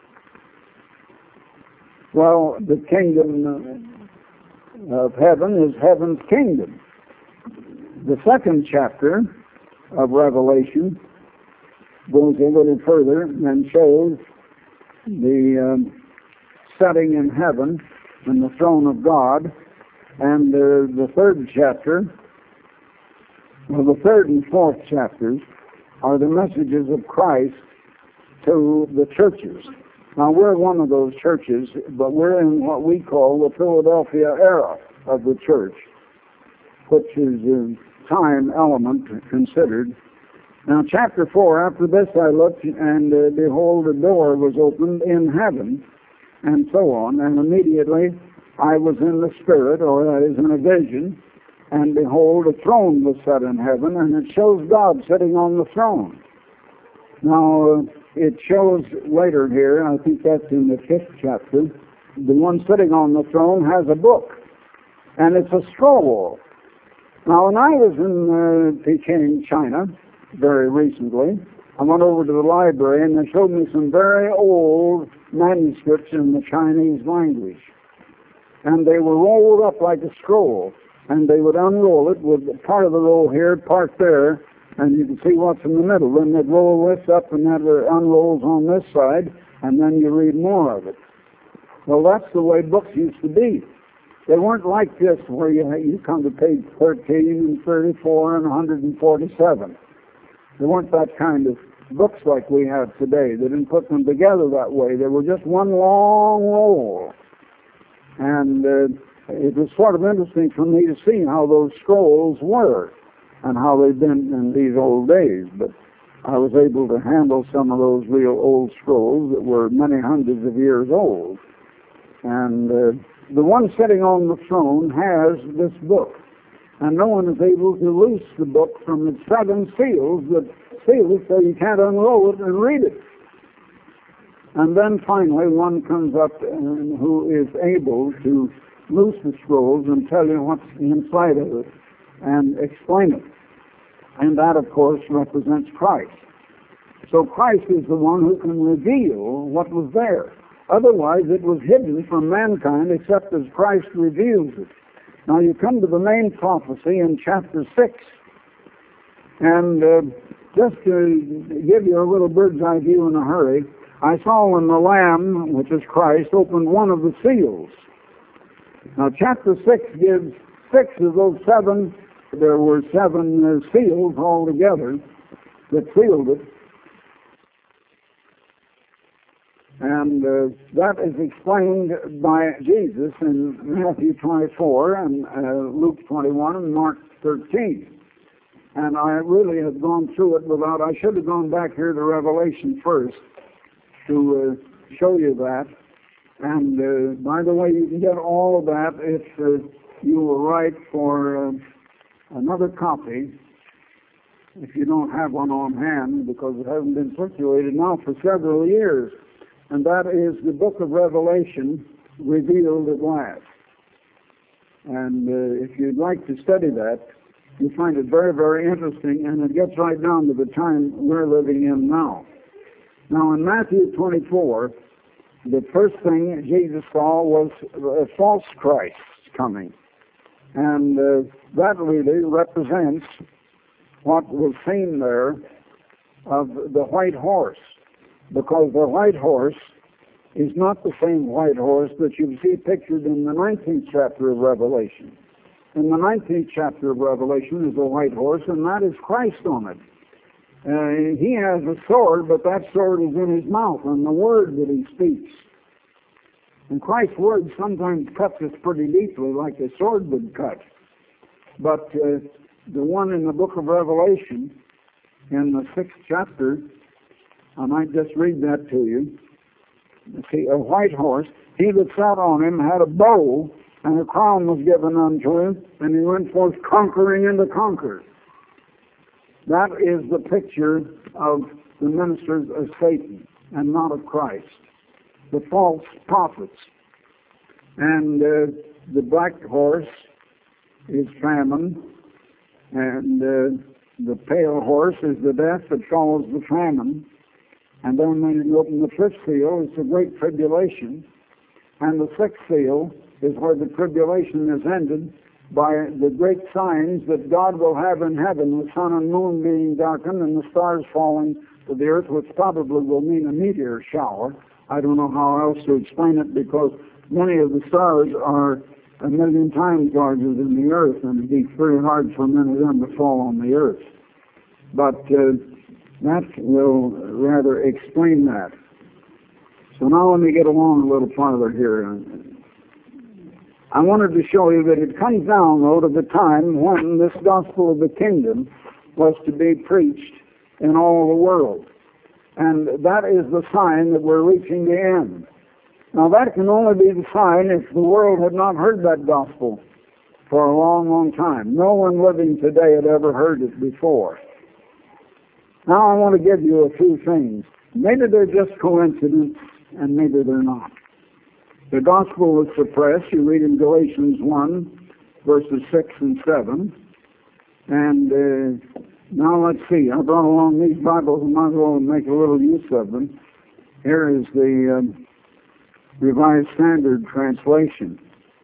Well, the kingdom of heaven is heaven's kingdom. The second chapter of Revelation goes a little further and shows the um, setting in heaven and the throne of God. And uh, the third chapter, well, the third and fourth chapters are the messages of Christ to the churches. Now, we're one of those churches, but we're in what we call the Philadelphia era of the church, which is a time element considered. Now, chapter four, after this I looked, and uh, behold, a door was opened in heaven, and so on. And immediately I was in the Spirit, or that is in a vision, and behold, a throne was set in heaven, and it shows God sitting on the throne. Now, uh, it shows later here, I think that's in the fifth chapter, the one sitting on the throne has a book, and it's a scroll. Now, when I was in uh, Peking, China, very recently, I went over to the library, and they showed me some very old manuscripts in the Chinese language. And they were rolled up like a scroll, and they would unroll it with part of the roll here, part there, and you can see what's in the middle. Then they'd roll this up, and that unrolls on this side, and then you read more of it. Well, that's the way books used to be. They weren't like this, where you, you come to page thirteen and thirty-four and one hundred forty-seven. They weren't that kind of books like we have today. They didn't put them together that way. They were just one long roll. And uh, it was sort of interesting for me to see how those scrolls were and how they've been in these old days. But I was able to handle some of those real old scrolls that were many hundreds of years old. And uh, the one sitting on the throne has this book. And no one is able to loose the book from its seven seals that seal it, so you can't unroll it and read it. And then finally one comes up and who is able to loose the scrolls and tell you what's inside of it and explain it. And that, of course, represents Christ. So Christ is the one who can reveal what was there. Otherwise, it was hidden from mankind except as Christ reveals it. Now, you come to the main prophecy in chapter six. And uh, just to give you a little bird's eye view in a hurry, I saw when the Lamb, which is Christ, opened one of the seals. Now, chapter six gives six of those seven. There were seven uh, seals altogether that sealed it. And uh, that is explained by Jesus in Matthew twenty-four and uh, Luke twenty-one and Mark thirteen. And I really have gone through it without, I should have gone back here to Revelation first to uh, show you that. And uh, by the way, you can get all of that if uh, you will write for uh, another copy, if you don't have one on hand, because it hasn't been circulated now for several years. And that is the book of Revelation revealed at last. And uh, if you'd like to study that, you find it very, very interesting, and it gets right down to the time we're living in now. Now, in Matthew twenty-four, the first thing Jesus saw was a false Christ coming. And uh, that really represents what was seen there of the white horse, because the white horse is not the same white horse that you see pictured in the nineteenth chapter of Revelation. In the nineteenth chapter of Revelation is a white horse, and that is Christ on it. Uh, he has a sword, but that sword is in his mouth, and the word that he speaks. And Christ's word sometimes cuts us pretty deeply, like a sword would cut. But uh, the one in the book of Revelation, in the sixth chapter, I might just read that to you. See, a white horse, he that sat on him had a bow, and a crown was given unto him, and he went forth conquering and to conquer. That is the picture of the ministers of Satan, and not of Christ. The false prophets. And uh, the black horse is famine, and uh, the pale horse is the death that follows the famine. And then when you open the fifth seal, it's the great tribulation. And the sixth seal is where the tribulation is ended by the great signs that God will have in heaven, the sun and moon being darkened and the stars falling to the earth, which probably will mean a meteor shower. I don't know how else to explain it, because many of the stars are a million times larger than the earth, and it'd be very hard for many of them to fall on the earth. But uh, that will rather explain that. So now let me get along a little farther here. I wanted to show you that it comes down, though, to the time when this gospel of the kingdom was to be preached in all the world. And that is the sign that we're reaching the end. Now, that can only be the sign if the world had not heard that gospel for a long, long time. No one living today had ever heard it before. Now, I want to give you a few things. Maybe they're just coincidence, and maybe they're not. The gospel was suppressed. You read in Galatians one, verses six and seven. And uh, now let's see. I brought along these Bibles, and might as well make a little use of them. Here is the um, Revised Standard Translation.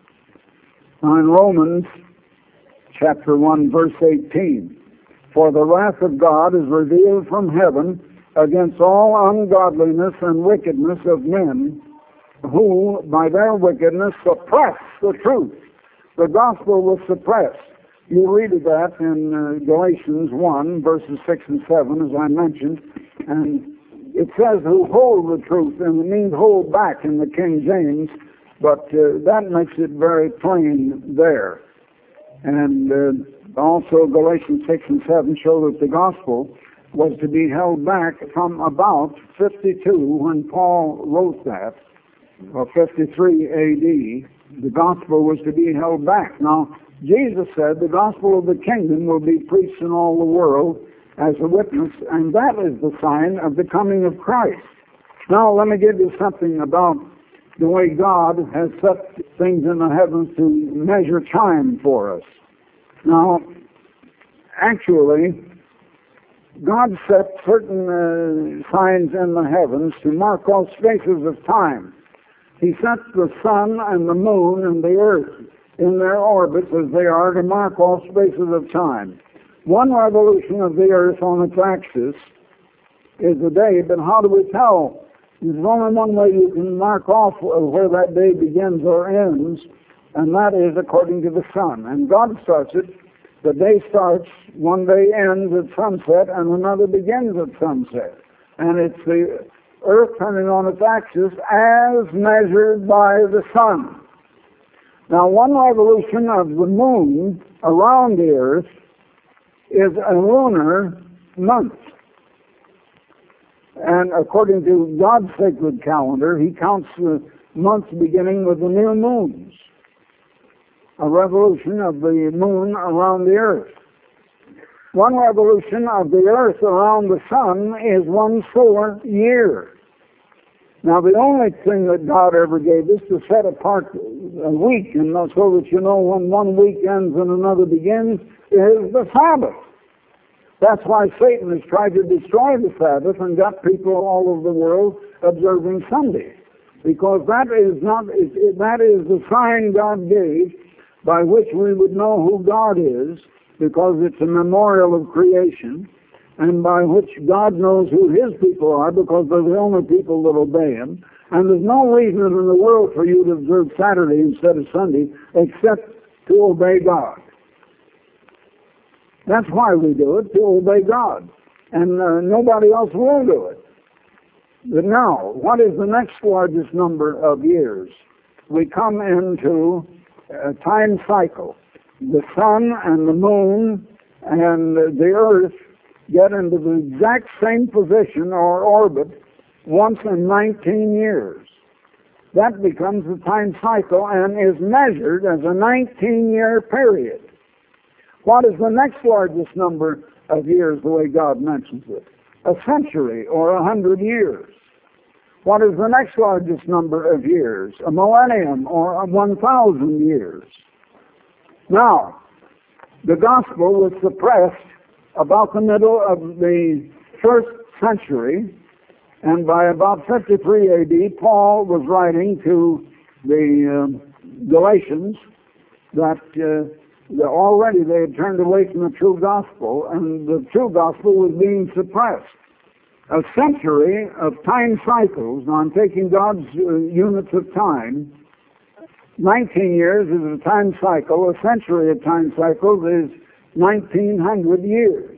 Now in Romans chapter one, verse eighteen, for the wrath of God is revealed from heaven against all ungodliness and wickedness of men, who by their wickedness suppress the truth. The gospel was suppressed. You read of that in uh, Galatians one, verses six and seven, as I mentioned, and it says who hold the truth, and it means hold back in the King James, but uh, that makes it very plain there. And uh, also Galatians six and seven show that the gospel was to be held back from about fifty-two, when Paul wrote that, or fifty-three A D, the gospel was to be held back. Now, Jesus said the gospel of the kingdom will be preached in all the world as a witness, and that is the sign of the coming of Christ. Now, let me give you something about the way God has set things in the heavens to measure time for us. Now, actually, God set certain uh, signs in the heavens to mark all spaces of time. He set the sun and the moon and the earth in their orbits as they are to mark all spaces of time. One revolution of the earth on its axis is a day, but how do we tell? There's only one way you can mark off where that day begins or ends, and that is according to the sun. And God starts it. The day starts, one day ends at sunset, and another begins at sunset. And it's the earth turning on its axis as measured by the sun. Now, one revolution of the moon around the earth is a lunar month. And according to God's sacred calendar, he counts the months beginning with the new moons. A revolution of the moon around the earth. One revolution of the earth around the sun is one solar year. Now, the only thing that God ever gave us to set apart a week, and so that you know when one week ends and another begins, is the Sabbath. That's why Satan has tried to destroy the Sabbath and got people all over the world observing Sunday. Because that is not that is the sign God gave by which we would know who God is, because it's a memorial of creation, and by which God knows who His people are, because they're the only people that obey Him. And there's no reason in the world for you to observe Saturday instead of Sunday except to obey God. That's why we do it, to obey God. And uh, nobody else will do it. But now, what is the next largest number of years? We come into a time cycle. The sun and the moon and the earth get into the exact same position or orbit once in nineteen years. That becomes the time cycle and is measured as a nineteen-year period. What is the next largest number of years the way God mentions it? A century or a hundred years. What is the next largest number of years? A millennium or a one thousand years. Now, the gospel was suppressed about the middle of the first century, and by about fifty-three A D, Paul was writing to the uh, Galatians that uh, that already they had turned away from the true gospel, and the true gospel was being suppressed. A century of time cycles, now I'm taking God's uh, units of time. nineteen years is a time cycle. A century of time cycles is nineteen hundred years.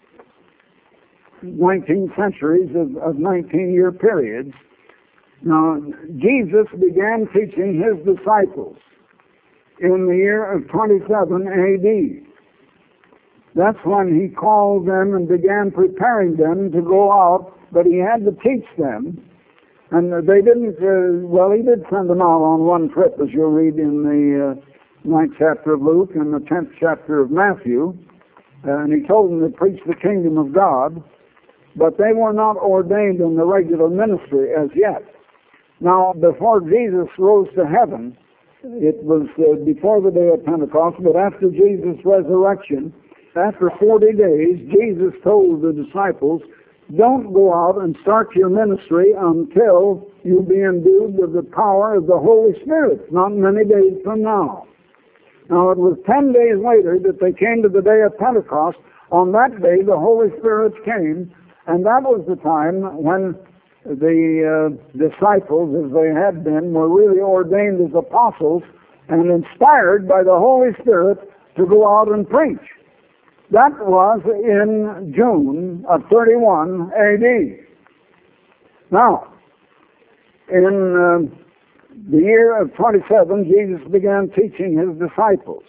nineteen centuries of, of nineteen-year periods. Now, Jesus began teaching His disciples in the year of twenty-seven A D. That's when He called them and began preparing them to go out, but He had to teach them. And they didn't, uh, well, He did send them out on one trip, as you'll read in the uh, ninth chapter of Luke and the tenth chapter of Matthew. Uh, and He told them to preach the kingdom of God, but they were not ordained in the regular ministry as yet. Now, before Jesus rose to heaven, it was uh, before the day of Pentecost, but after Jesus' resurrection, after forty days, Jesus told the disciples, don't go out and start your ministry until you be endued with the power of the Holy Spirit, not many days from now. Now, it was ten days later that they came to the day of Pentecost. On that day, the Holy Spirit came, and that was the time when the uh, disciples, as they had been, were really ordained as apostles and inspired by the Holy Spirit to go out and preach. That was in June of thirty-one A D. Now, in uh, the year of twenty-seven, Jesus began teaching His disciples.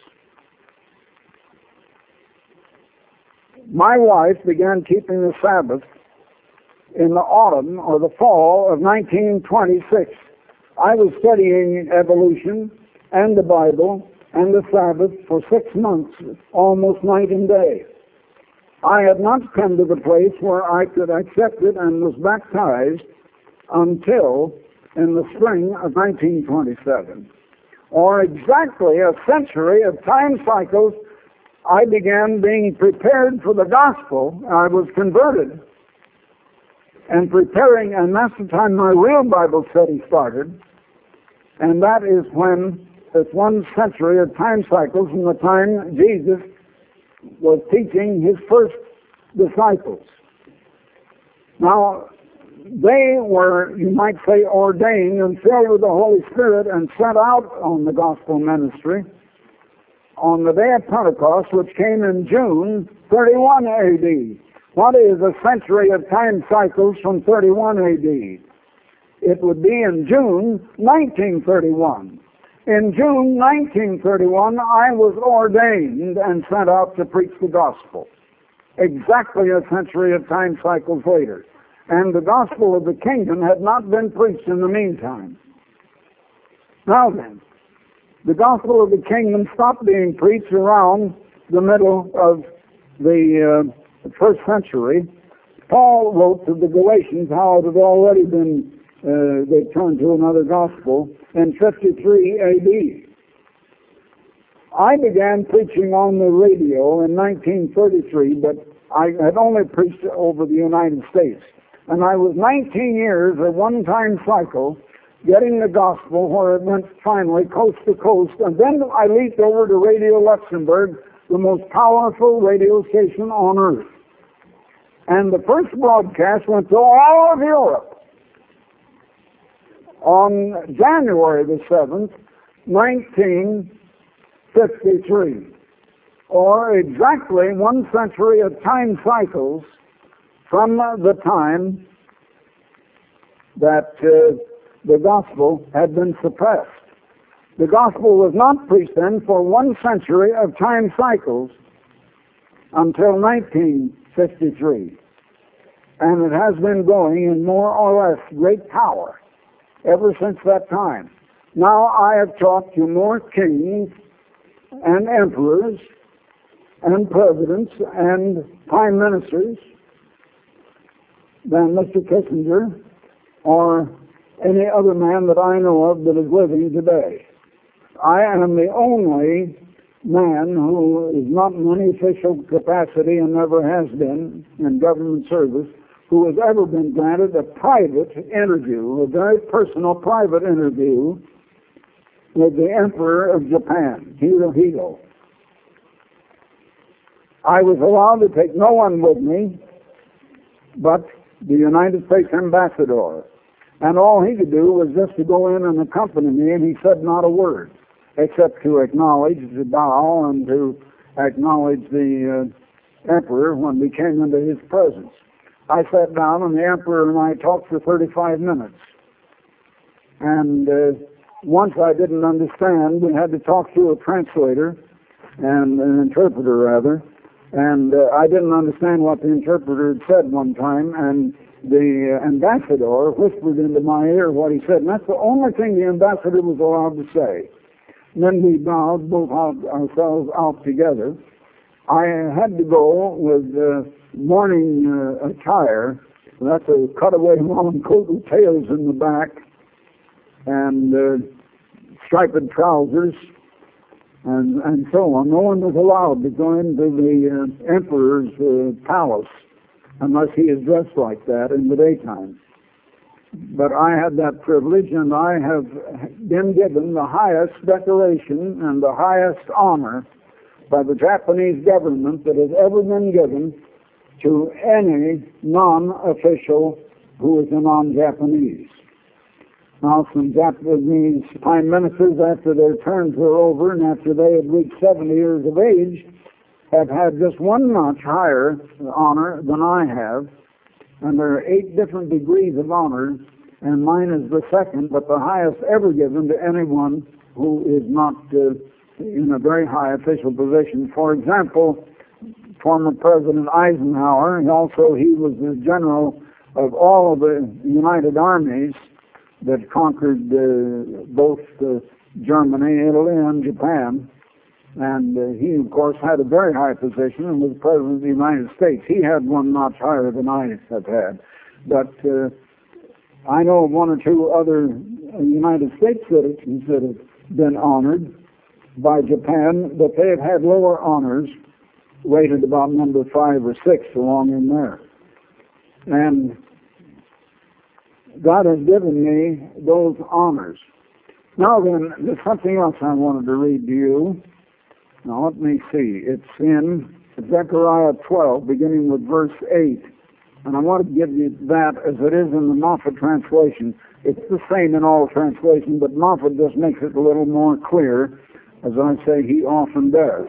My wife began keeping the Sabbath in the autumn or the fall of nineteen twenty-six. I was studying evolution and the Bible and the Sabbath for six months, almost night and day. I had not come to the place where I could accept it and was baptized until in the spring of nineteen twenty-seven. Or exactly a century of time cycles, I began being prepared for the gospel. I was converted and preparing, and that's the time my real Bible study started. And that is when it's one century of time cycles from the time Jesus was teaching His first disciples. Now, they were, you might say, ordained and filled with the Holy Spirit and sent out on the gospel ministry on the day of Pentecost, which came in June thirty-one A D. What is a century of time cycles from thirty-one A D? It would be in June nineteen thirty-one. In June nineteen thirty-one, I was ordained and sent out to preach the gospel. Exactly a century of time cycles later. And the gospel of the kingdom had not been preached in the meantime. Now then, the gospel of the kingdom stopped being preached around the middle of the uh, first century. Paul wrote to the Galatians how it had already been uh, they turned to another gospel in fifty-three A D. I began preaching on the radio in nineteen thirty-three, but I had only preached over the United States. And I was nineteen years, a one-time cycle, getting the gospel where it went finally coast to coast. And then I leaped over to Radio Luxembourg, the most powerful radio station on earth. And the first broadcast went to all of Europe on January the seventh, nineteen fifty-three, or exactly one century of time cycles from the time that uh, the gospel had been suppressed. The gospel was not preached then for one century of time cycles until nineteen fifty-three. And it has been going in more or less great power ever since that time. Now I have talked to more kings and emperors and presidents and prime ministers than Mister Kissinger or any other man that I know of that is living today. I am the only man who is not in any official capacity and never has been in government service who has ever been granted a private interview, a very personal private interview with the Emperor of Japan, Hirohito. I was allowed to take no one with me but the United States ambassador. And all he could do was just to go in and accompany me, and he said not a word, except to acknowledge, to bow, and to acknowledge the uh, emperor when we came into his presence. I sat down, and the emperor and I talked for thirty-five minutes. And uh, once I didn't understand, we had to talk through a translator, and an interpreter rather, and uh, I didn't understand what the interpreter had said one time, and the uh, ambassador whispered into my ear what he said, and that's the only thing the ambassador was allowed to say. And then we bowed both out, ourselves out together. I had to go with uh, morning uh, attire. That's a cutaway long coat with tails in the back, and uh, striped trousers, and, and so on. No one was allowed to go into the uh, emperor's uh, palace unless he is dressed like that in the daytime. But I had that privilege, and I have been given the highest decoration and the highest honor by the Japanese government that has ever been given to any non-official who is a non-Japanese. Now, some Japanese prime ministers, after their terms were over and after they had reached seventy years of age, have had just one notch higher honor than I have, and there are eight different degrees of honor, and mine is the second, but the highest ever given to anyone who is not uh, in a very high official position. For example, former President Eisenhower, and also he was the general of all of the United Armies that conquered uh, both uh, Germany, Italy, and Japan. And uh, he, of course, had a very high position and was President of the United States. He had one notch higher than I have had. But uh, I know of one or two other United States citizens that have been honored by Japan, but they have had lower honors, rated about number five or six along in there. And God has given me those honors. Now then, there's something else I wanted to read to you. Now let me see. It's in Zechariah twelve, beginning with verse eight. And I want to give you that as it is in the Moffat translation. It's the same in all translations, but Moffat just makes it a little more clear, as I say he often does.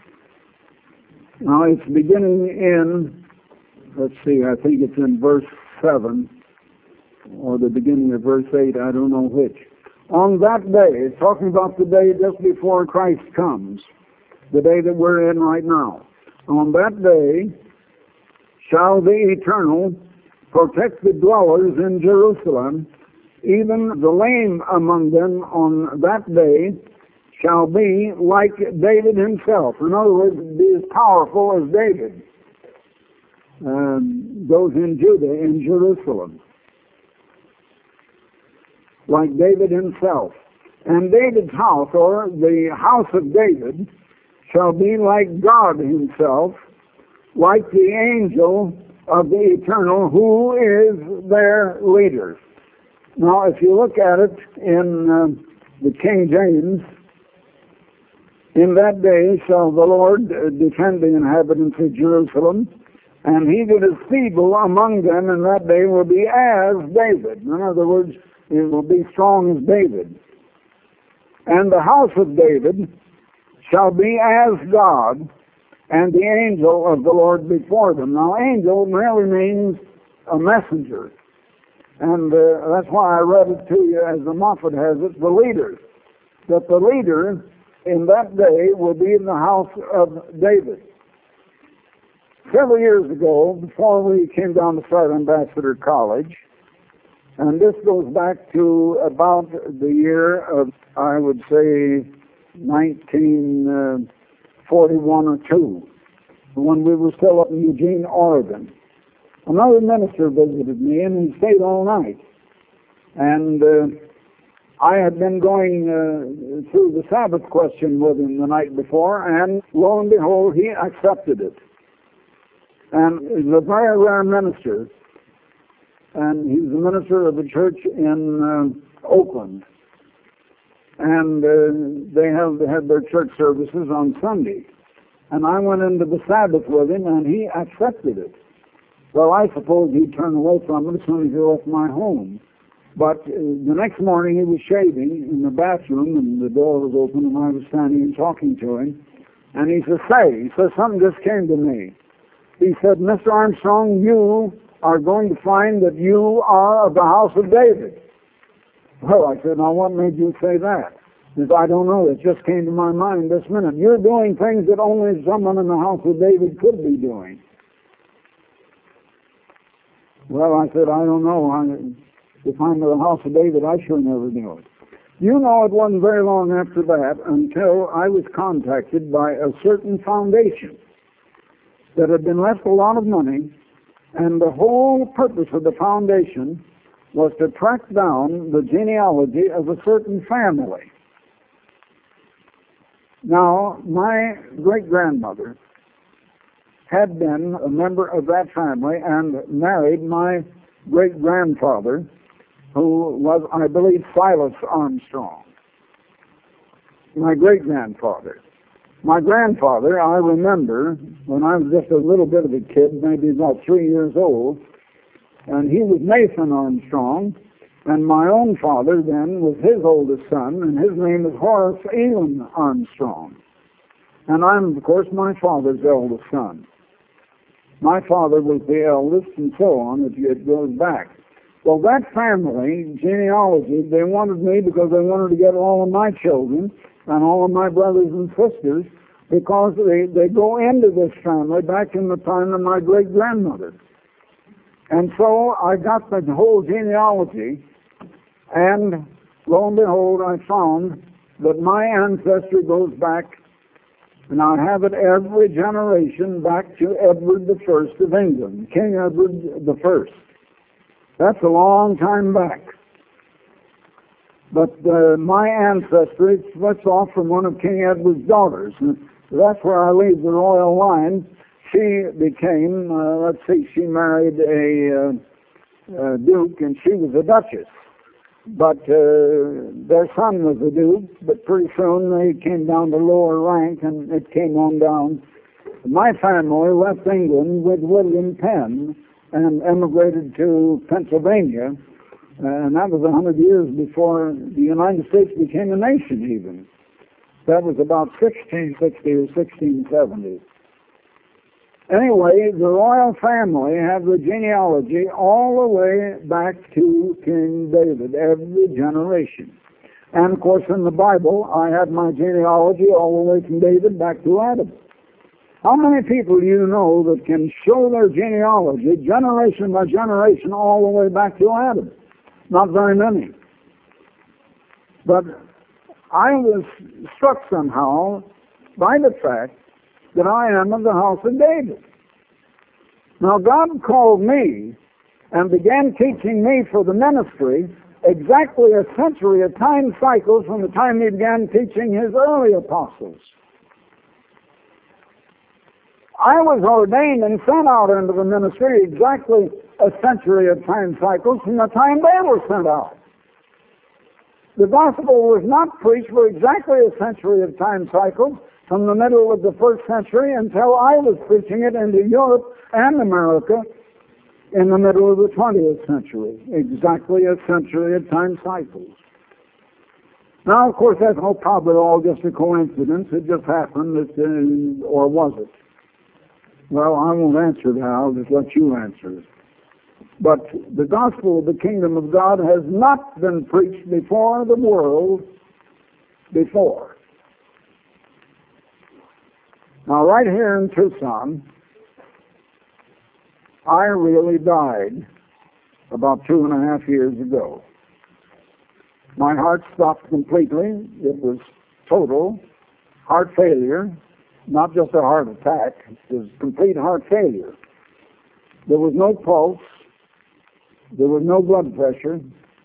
Now it's beginning in, let's see, I think it's in verse seven, or the beginning of verse eight, I don't know which. On that day, it's talking about the day just before Christ comes, the day that we're in right now. On that day shall the Eternal protect the dwellers in Jerusalem, even the lame among them on that day shall be like David himself. In other words, be as powerful as David, um, those in Judah, in Jerusalem. like David himself. And David's house, or the house of David, shall be like God himself, like the angel of the eternal, who is their leader. Now, if you look at it in uh, the King James, in that day shall the Lord defend the inhabitants of Jerusalem, and he that is feeble among them in that day will be as David. In other words, it will be strong as David. And the house of David shall be as God, and the angel of the Lord before them. Now, angel merely means a messenger. And uh, that's why I read it to you as the Moffat has it, the leader. That the leader in that day will be in the house of David. Several years ago, before we came down to start Ambassador College, and this goes back to about the year of, I would say, nineteen forty-one or two, when we were still up in Eugene, Oregon. Another minister visited me, and he stayed all night. And uh, I had been going uh, through the Sabbath question with him the night before, and lo and behold, he accepted it. And he's a very rare minister, and he's a minister of a church in uh, Oakland. And uh, they have they had their church services on Sunday. And I went into the Sabbath with him, and he accepted it. Well, I suppose he'd turn away from it as soon as he left my home. But uh, the next morning he was shaving in the bathroom, and the door was open, and I was standing and talking to him. And he says, say, he says, something just came to me. He said, Mister Armstrong, you are going to find that you are of the house of David. Well, I said, now what made you say that? He said, I don't know, it just came to my mind this minute. You're doing things that only someone in the house of David could be doing. Well, I said, I don't know. I, if I'm in the house of David, I sure never knew it. You know, it wasn't very long after that until I was contacted by a certain foundation that had been left a lot of money, and the whole purpose of the foundation was to track down the genealogy of a certain family. Now, my great-grandmother had been a member of that family and married my great-grandfather, who was, I believe, Silas Armstrong, my great-grandfather. My grandfather, I remember, when I was just a little bit of a kid, maybe about three years old, and he was Nathan Armstrong, and my own father then was his oldest son, and his name is Horace Elon Armstrong. And I'm, of course, my father's eldest son. My father was the eldest, and so on, it, it goes back. Well, that family genealogy, they wanted me because they wanted to get all of my children and all of my brothers and sisters, because they, they go into this family back in the time of my great-grandmother. And so I got the whole genealogy, and lo and behold, I found that my ancestry goes back, and I have it every generation, back to Edward the First of England, King Edward the First. That's a long time back. But uh, my ancestry splits off from one of King Edward's daughters. And that's where I leave the royal line. She became, uh, let's see, she married a, uh, a duke, and she was a duchess. But uh, their son was a duke, but pretty soon they came down to lower rank, and it came on down. My family left England with William Penn and emigrated to Pennsylvania. And that was a hundred years before the United States became a nation even. That was about sixteen sixty or sixteen seventy. Anyway, the royal family have the genealogy all the way back to King David, every generation. And of course in the Bible, I have my genealogy all the way from David back to Adam. How many people do you know that can show their genealogy, generation by generation, all the way back to Adam? Not very many. But I was struck somehow by the fact that I am of the house of David. Now, God called me and began teaching me for the ministry exactly a century of time cycles from the time he began teaching his early apostles. I was ordained and sent out into the ministry exactly a century of time cycles from the time they were sent out. The gospel was not preached for exactly a century of time cycles from the middle of the first century until I was preaching it into Europe and America in the middle of the twentieth century. Exactly a century of time cycles. Now, of course, that's all probably all just a coincidence. It just happened, that, uh, or was it? Well, I won't answer that. I'll just let you answer it. But the gospel of the kingdom of God has not been preached before the world before. Now, right here in Tucson, I really died about two and a half years ago. My heart stopped completely. It was total heart failure, not just a heart attack. It was complete heart failure. There was no pulse. There was no blood pressure.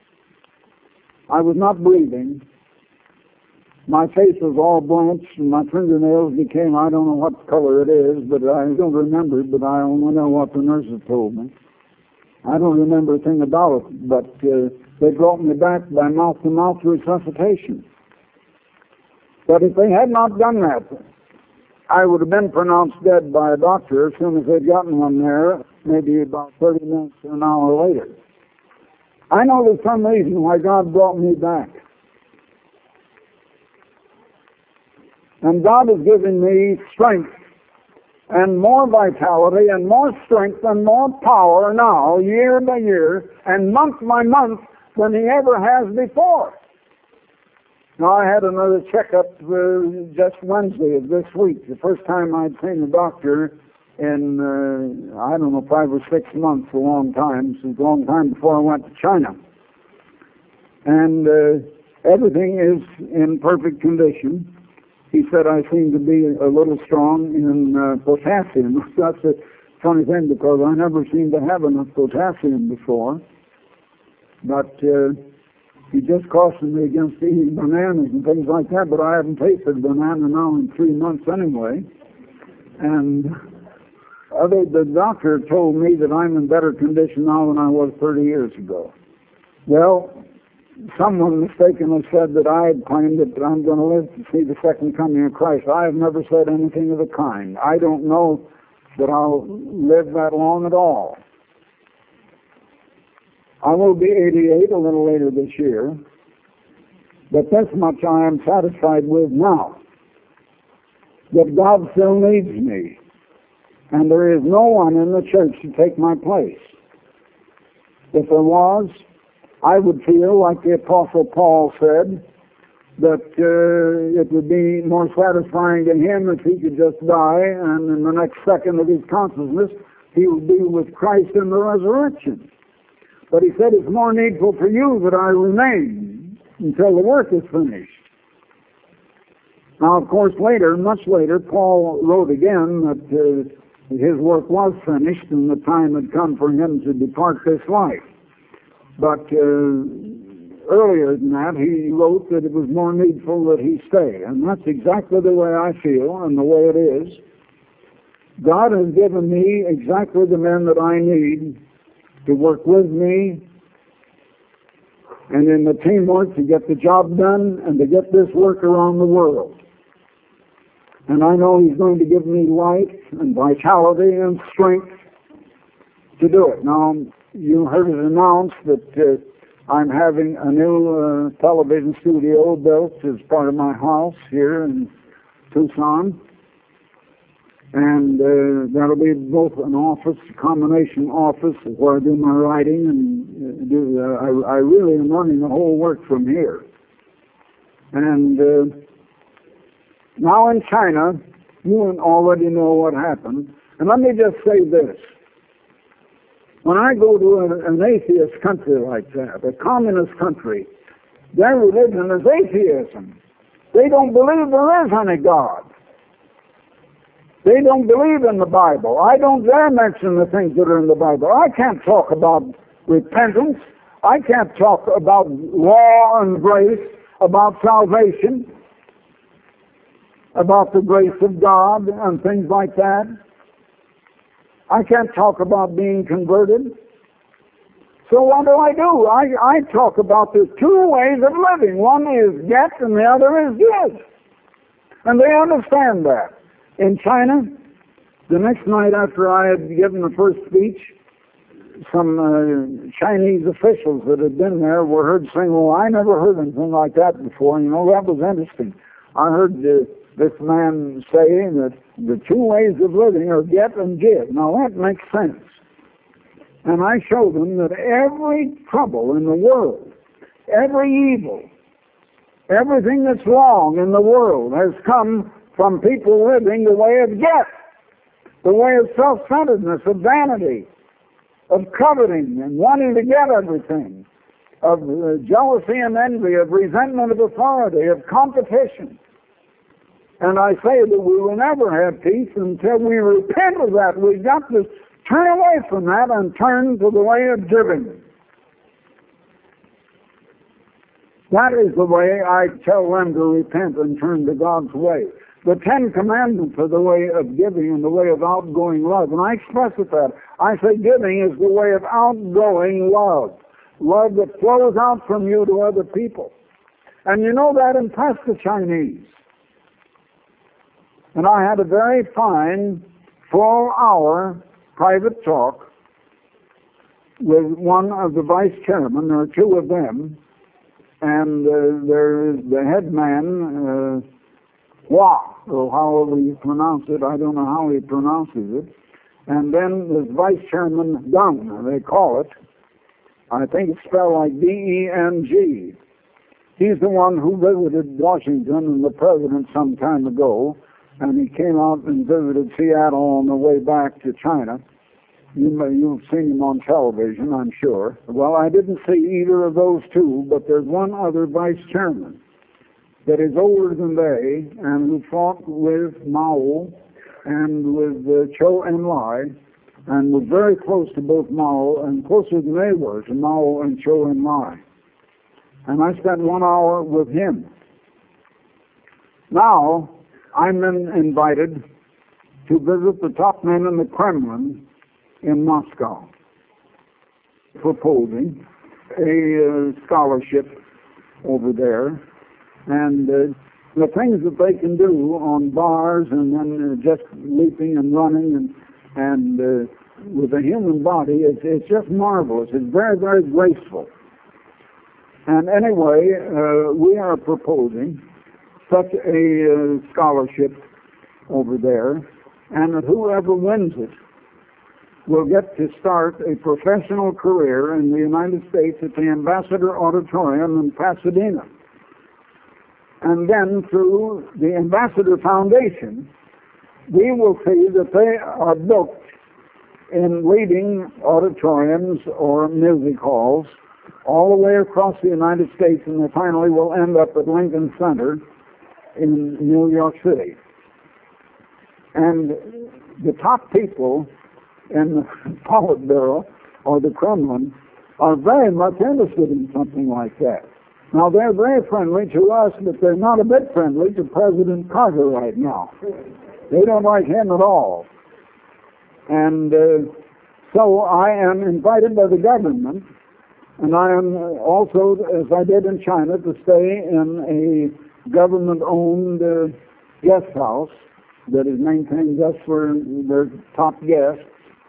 I was not breathing. My face was all blanched, and my fingernails became, I don't know what color it is, but I don't remember it, but I only know what the nurses told me. I don't remember a thing about it, but uh, they brought me back by mouth-to-mouth resuscitation. But if they had not done that, I would have been pronounced dead by a doctor as soon as they'd gotten one there, maybe about thirty minutes or an hour later. I know there's some reason why God brought me back. And God has given me strength and more vitality and more strength and more power now, year by year, and month by month, than he ever has before. Now, I had another checkup uh, just Wednesday of this week, the first time I'd seen a doctor in, uh, I don't know, five or six months, a long time. It was a long time before I went to China. And uh, everything is in perfect condition. He said I seem to be a little strong in uh, potassium. That's a funny thing because I never seemed to have enough potassium before. But uh, he just cautioned me against eating bananas and things like that, but I haven't tasted a banana now in three months anyway. And other, the doctor told me that I'm in better condition now than I was thirty years ago. Well, someone mistakenly said that I had claimed that I'm going to live to see the second coming of Christ. I have never said anything of the kind. I don't know that I'll live that long at all. I will be eighty-eight a little later this year, but this much I am satisfied with now, that God still needs me, and there is no one in the church to take my place. If there was, I would feel, like the Apostle Paul said, that uh, it would be more satisfying to him if he could just die, and in the next second of his consciousness, he would be with Christ in the resurrection. But he said, it's more needful for you that I remain until the work is finished. Now, of course, later, much later, Paul wrote again that uh, his work was finished and the time had come for him to depart this life. But uh, earlier than that, he wrote that it was more needful that he stay. And that's exactly the way I feel and the way it is. God has given me exactly the men that I need to work with me and in the teamwork to get the job done and to get this work around the world. And I know he's going to give me life and vitality and strength to do it. Now, you heard it announced that uh, I'm having a new uh, television studio built as part of my house here in Tucson. And uh, that'll be both an office, a combination office where I do my writing and uh, do. Uh, I, I really am running the whole work from here. And uh, now in China, you already know what happened. And let me just say this. When I go to an, an atheist country like that, a communist country, their religion is atheism. They don't believe there is any God. They don't believe in the Bible. I don't dare mention the things that are in the Bible. I can't talk about repentance. I can't talk about law and grace, about salvation, about the grace of God and things like that. I can't talk about being converted. So what do I do? I, I talk about the two ways of living. One is get and the other is give. And they understand that. In China, the next night after I had given the first speech, some uh, Chinese officials that had been there were heard saying, well, I never heard anything like that before. You know, that was interesting. I heard uh, this man say that the two ways of living are get and give. Now, that makes sense. And I showed them that every trouble in the world, every evil, everything that's wrong in the world has come from people living the way of get, the way of self-centeredness, of vanity, of coveting and wanting to get everything, of uh, jealousy and envy, of resentment of authority, of competition. And I say that we will never have peace until we repent of that. We've got to turn away from that and turn to the way of giving. That is the way I tell them to repent and turn to God's way. The Ten Commandments are the way of giving and the way of outgoing love. And I express it that. I say giving is the way of outgoing love. Love that flows out from you to other people. And you know that impressed the Chinese. And I had a very fine full hour private talk with one of the vice chairmen. There are two of them. And uh, there is the head man, uh, Hua, or however you pronounce it. I don't know how he pronounces it. And then there's Vice Chairman Dung, they call it. I think it's spelled like D E N G. He's the one who visited Washington and the president some time ago, and he came out and visited Seattle on the way back to China. You may, you've seen him on television, I'm sure. Well, I didn't see either of those two, but there's one other vice chairman that is older than they, and who fought with Mao and with uh, Zhou Enlai, and was very close to both Mao, and closer than they were to Mao and Zhou Enlai. And I spent one hour with him. Now, I'm in, invited to visit the top men in the Kremlin in Moscow, proposing a uh, scholarship over there, and uh, the things that they can do on bars and then uh, just leaping and running and and uh, with the human body, it's, it's just marvelous. It's very, very graceful. And anyway, uh, we are proposing such a uh, scholarship over there, and that whoever wins it will get to start a professional career in the United States at the Ambassador Auditorium in Pasadena. And then through the Ambassador Foundation, we will see that they are booked in leading auditoriums or music halls all the way across the United States, and they finally will end up at Lincoln Center in New York City. And the top people in the Politburo or the Kremlin are very much interested in something like that. Now, they're very friendly to us, but they're not a bit friendly to President Carter right now. They don't like him at all. And uh, so I am invited by the government, and I am also, as I did in China, to stay in a government-owned uh, guest house that is maintained just for their top guests.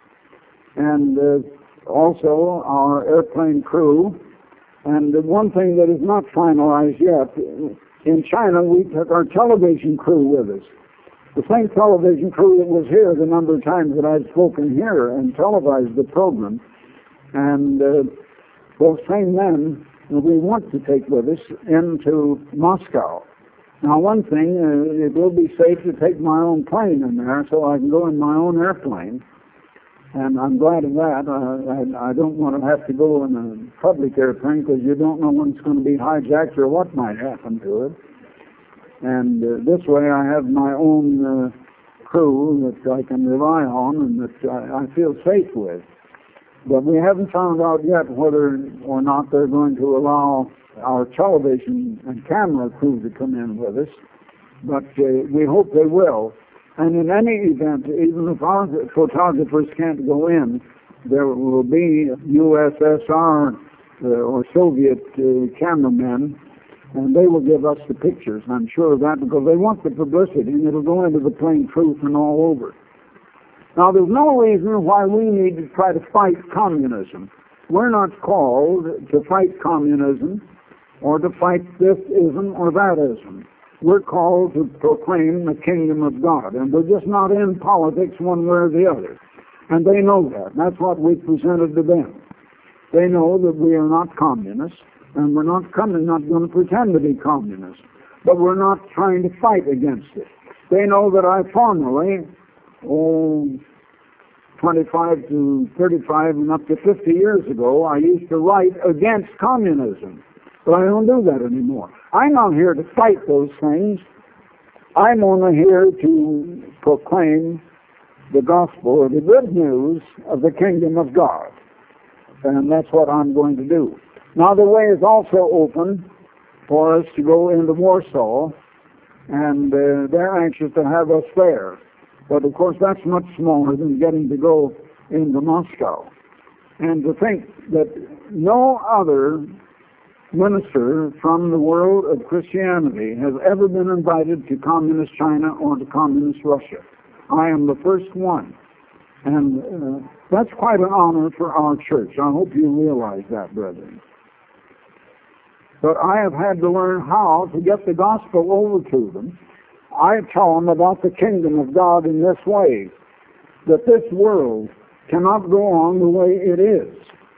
And uh, also our airplane crew. And the one thing that is not finalized yet, in China we took our television crew with us. The same television crew that was here the number of times that I've spoken here and televised the program. And uh, those same men we want to take with us into Moscow. Now, one thing, uh, it will be safe to take my own plane in there, so I can go in my own airplane. And I'm glad of that. Uh, I, I don't want to have to go in a public airplane because you don't know when it's going to be hijacked or what might happen to it. And uh, this way I have my own uh, crew that I can rely on and that I, I feel safe with. But we haven't found out yet whether or not they're going to allow our television and camera crew to come in with us. But uh, we hope they will. And in any event, even if our photographers can't go in, there will be U S S R uh, or Soviet uh, cameramen, and they will give us the pictures. I'm sure of that, because they want the publicity, and it'll go into the Plain Truth and all over. Now, there's no reason why we need to try to fight communism. We're not called to fight communism or to fight this ism or that ism. We're called to proclaim the kingdom of God, and we're just not in politics one way or the other. And they know that. That's what we presented to them. They know that we are not communists, and we're not coming, not going to pretend to be communists, but we're not trying to fight against it. They know that I formerly, oh, twenty-five to thirty-five and up to fifty years ago, I used to write against communism, but I don't do that anymore. I'm not here to fight those things. I'm only here to proclaim the gospel, or the good news of the kingdom of God. And that's what I'm going to do. Now, the way is also open for us to go into Warsaw, and uh, they're anxious to have us there. But, of course, that's much smaller than getting to go into Moscow. And to think that no other minister from the world of Christianity has ever been invited to communist China or to communist Russia. I am the first one. And uh, that's quite an honor for our church. I hope you realize that, brethren. But I have had to learn how to get the gospel over to them. I tell them about the kingdom of God in this way, that this world cannot go on the way it is.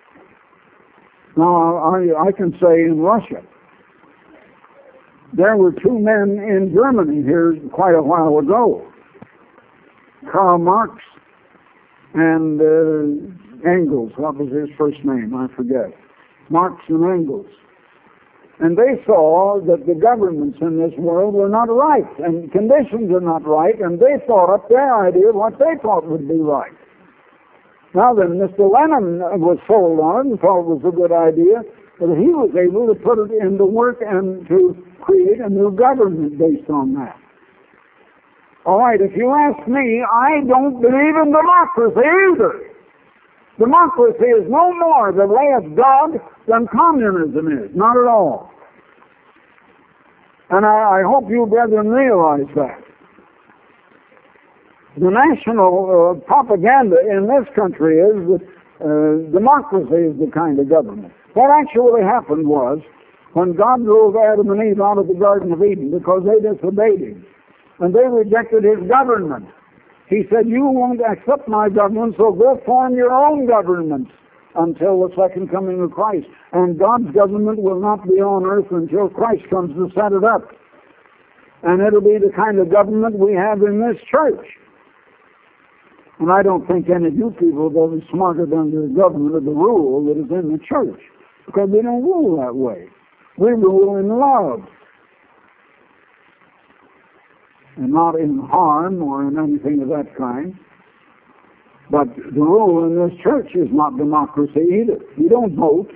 Now, I, I can say in Russia, there were two men in Germany here quite a while ago, Karl Marx and uh, Engels. What was his first name? I forget. Marx and Engels. And they saw that the governments in this world were not right, and conditions are not right, and they thought up their idea of what they thought would be right. Now then, Mister Lenin was sold on it and thought it was a good idea, but he was able to put it into work and to create a new government based on that. All right, if you ask me, I don't believe in democracy either. Democracy is no more the way of God than communism is, not at all. And I, I hope you brethren realize that. The national uh, propaganda in this country is that uh, democracy is the kind of government. What actually happened was, when God drove Adam and Eve out of the Garden of Eden because they disobeyed him, and they rejected his government, he said, you won't accept my government, so go form your own government until the second coming of Christ. And God's government will not be on earth until Christ comes to set it up. And it'll be the kind of government we have in this church. And I don't think any of you people are very smarter than the government of the rule that is in the church, because we don't rule that way. We rule in love, and not in harm or in anything of that kind. But the rule in this church is not democracy either. You don't vote.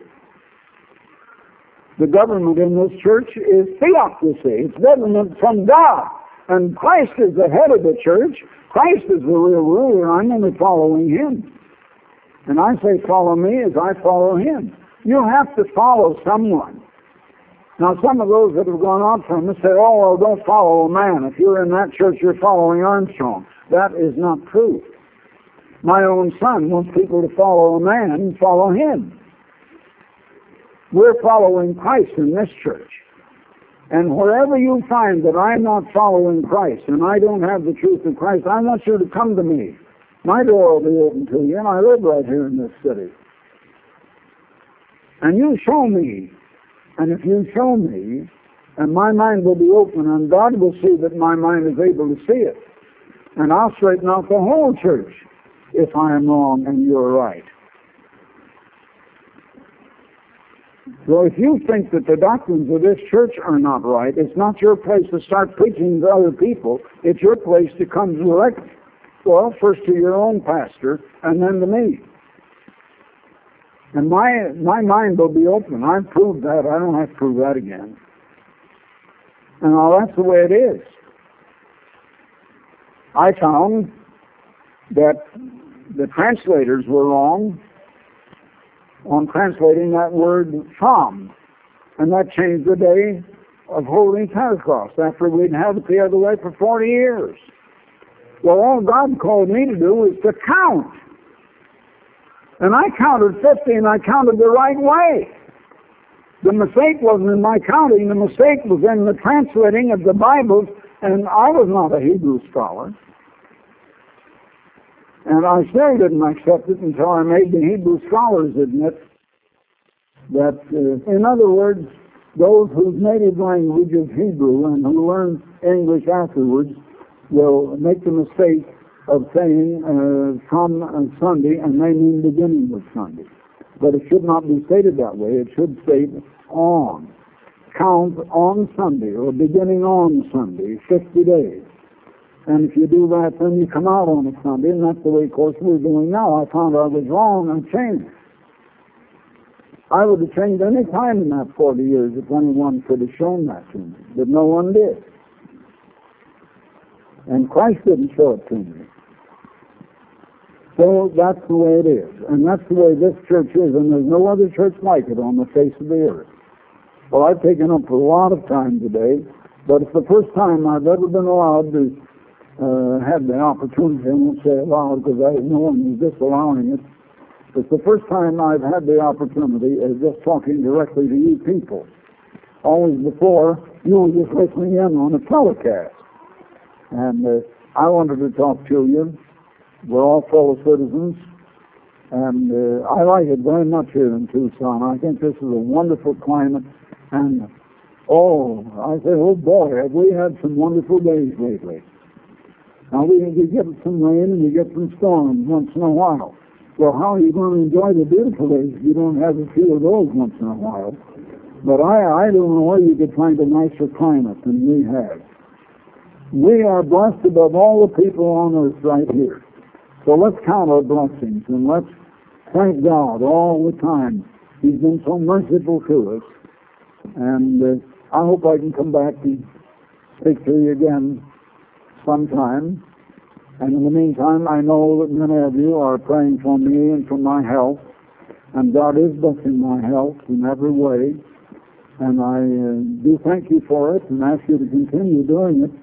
The government in this church is theocracy. It's government from God. And Christ is the head of the church. Christ is the real ruler. I'm only following him. And I say follow me as I follow him. You have to follow someone. Now, some of those that have gone out from us say, oh, well, don't follow a man. If you're in that church, you're following Armstrong. That is not true. My own son wants people to follow a man and follow him. We're following Christ in this church. And wherever you find that I'm not following Christ and I don't have the truth of Christ, I want you to come to me. My door will be open to you, and I live right here in this city. And you show me. And if you show me, and my mind will be open, and God will see that my mind is able to see it. And I'll straighten out the whole church if I am wrong and you're right. So if you think that the doctrines of this church are not right, it's not your place to start preaching to other people. It's your place to come direct, well, first to your own pastor and then to me. And my, my mind will be open. I've proved that. I don't have to prove that again. And now that's the way it is. I found that the translators were wrong on translating that word psalm. And that changed the day of holding Pentecost after we'd had it the other way for forty years. Well, all God called me to do was to count. And I counted fifty, and I counted the right way. The mistake wasn't in my counting. The mistake was in the translating of the Bibles, and I was not a Hebrew scholar. And I still didn't accept it until I made the Hebrew scholars admit that, uh, in other words, those whose native language is Hebrew and who learn English afterwards will make the mistake of saying uh, from uh, Sunday, and they mean beginning with Sunday. But it should not be stated that way. It should state on. Count on Sunday, or beginning on Sunday, fifty days. And if you do that, then you come out on a Sunday, and that's the way, of course, we're doing now. I found I was wrong and changed. I would have changed any time in that forty years if anyone could have shown that to me, but no one did. And Christ didn't show it to me. So that's the way it is. And that's the way this church is, and there's no other church like it on the face of the earth. Well, I've taken up a lot of time today, but it's the first time I've ever been allowed to uh, have the opportunity. I won't say allowed because I no one is disallowing it. It's the first time I've had the opportunity of just talking directly to you people. Always before, you were just listening in on a telecast. And uh, I wanted to talk to you. We're all fellow citizens, and uh, I like it very much here in Tucson. I think this is a wonderful climate, and oh, I say, oh boy, have we had some wonderful days lately. Now we, we get some rain and we get some storms once in a while. Well, how are you going to enjoy the beautiful days if you don't have a few of those once in a while? But I, I don't know where you could find a nicer climate than we have. We are blessed above all the people on earth right here. So let's count our blessings and let's thank God all the time. He's been so merciful to us. And uh, I hope I can come back and speak to you again sometime. And in the meantime, I know that many of you are praying for me and for my health. And God is blessing my health in every way. And I uh, do thank you for it and ask you to continue doing it.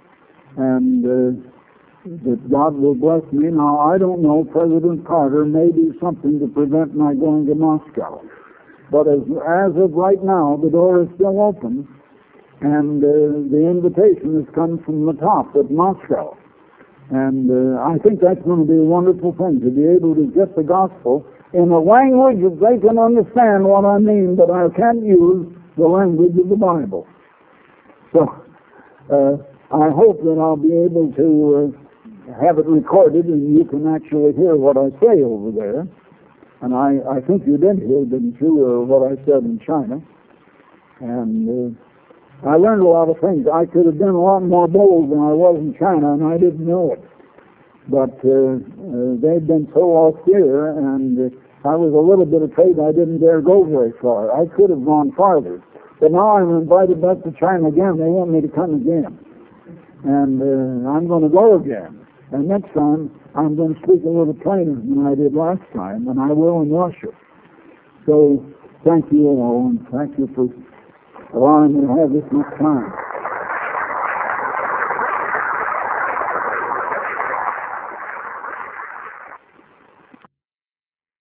And uh, that God will bless me. Now, I don't know, President Carter may do something to prevent my going to Moscow. But as, as of right now, the door is still open, and uh, the invitation has come from the top at Moscow. And uh, I think that's going to be a wonderful thing, to be able to get the gospel in a language that they can understand what I mean, but I can't use the language of the Bible. So, uh, I hope that I'll be able to uh, have it recorded and you can actually hear what I say over there. And I, I think you did hear, didn't you, uh, what I said in China. And uh, I learned a lot of things. I could have been a lot more bold than I was in China, and I didn't know it. But uh, uh, they'd been so austere, and uh, I was a little bit afraid I didn't dare go very far. I could have gone farther. But now I'm invited back to China again. They want me to come again. And uh, I'm going to go again. And next time, I'm going to speak a little plainer than I did last time, and I will in Russia. So, thank you all, and thank you for allowing me to have this much time.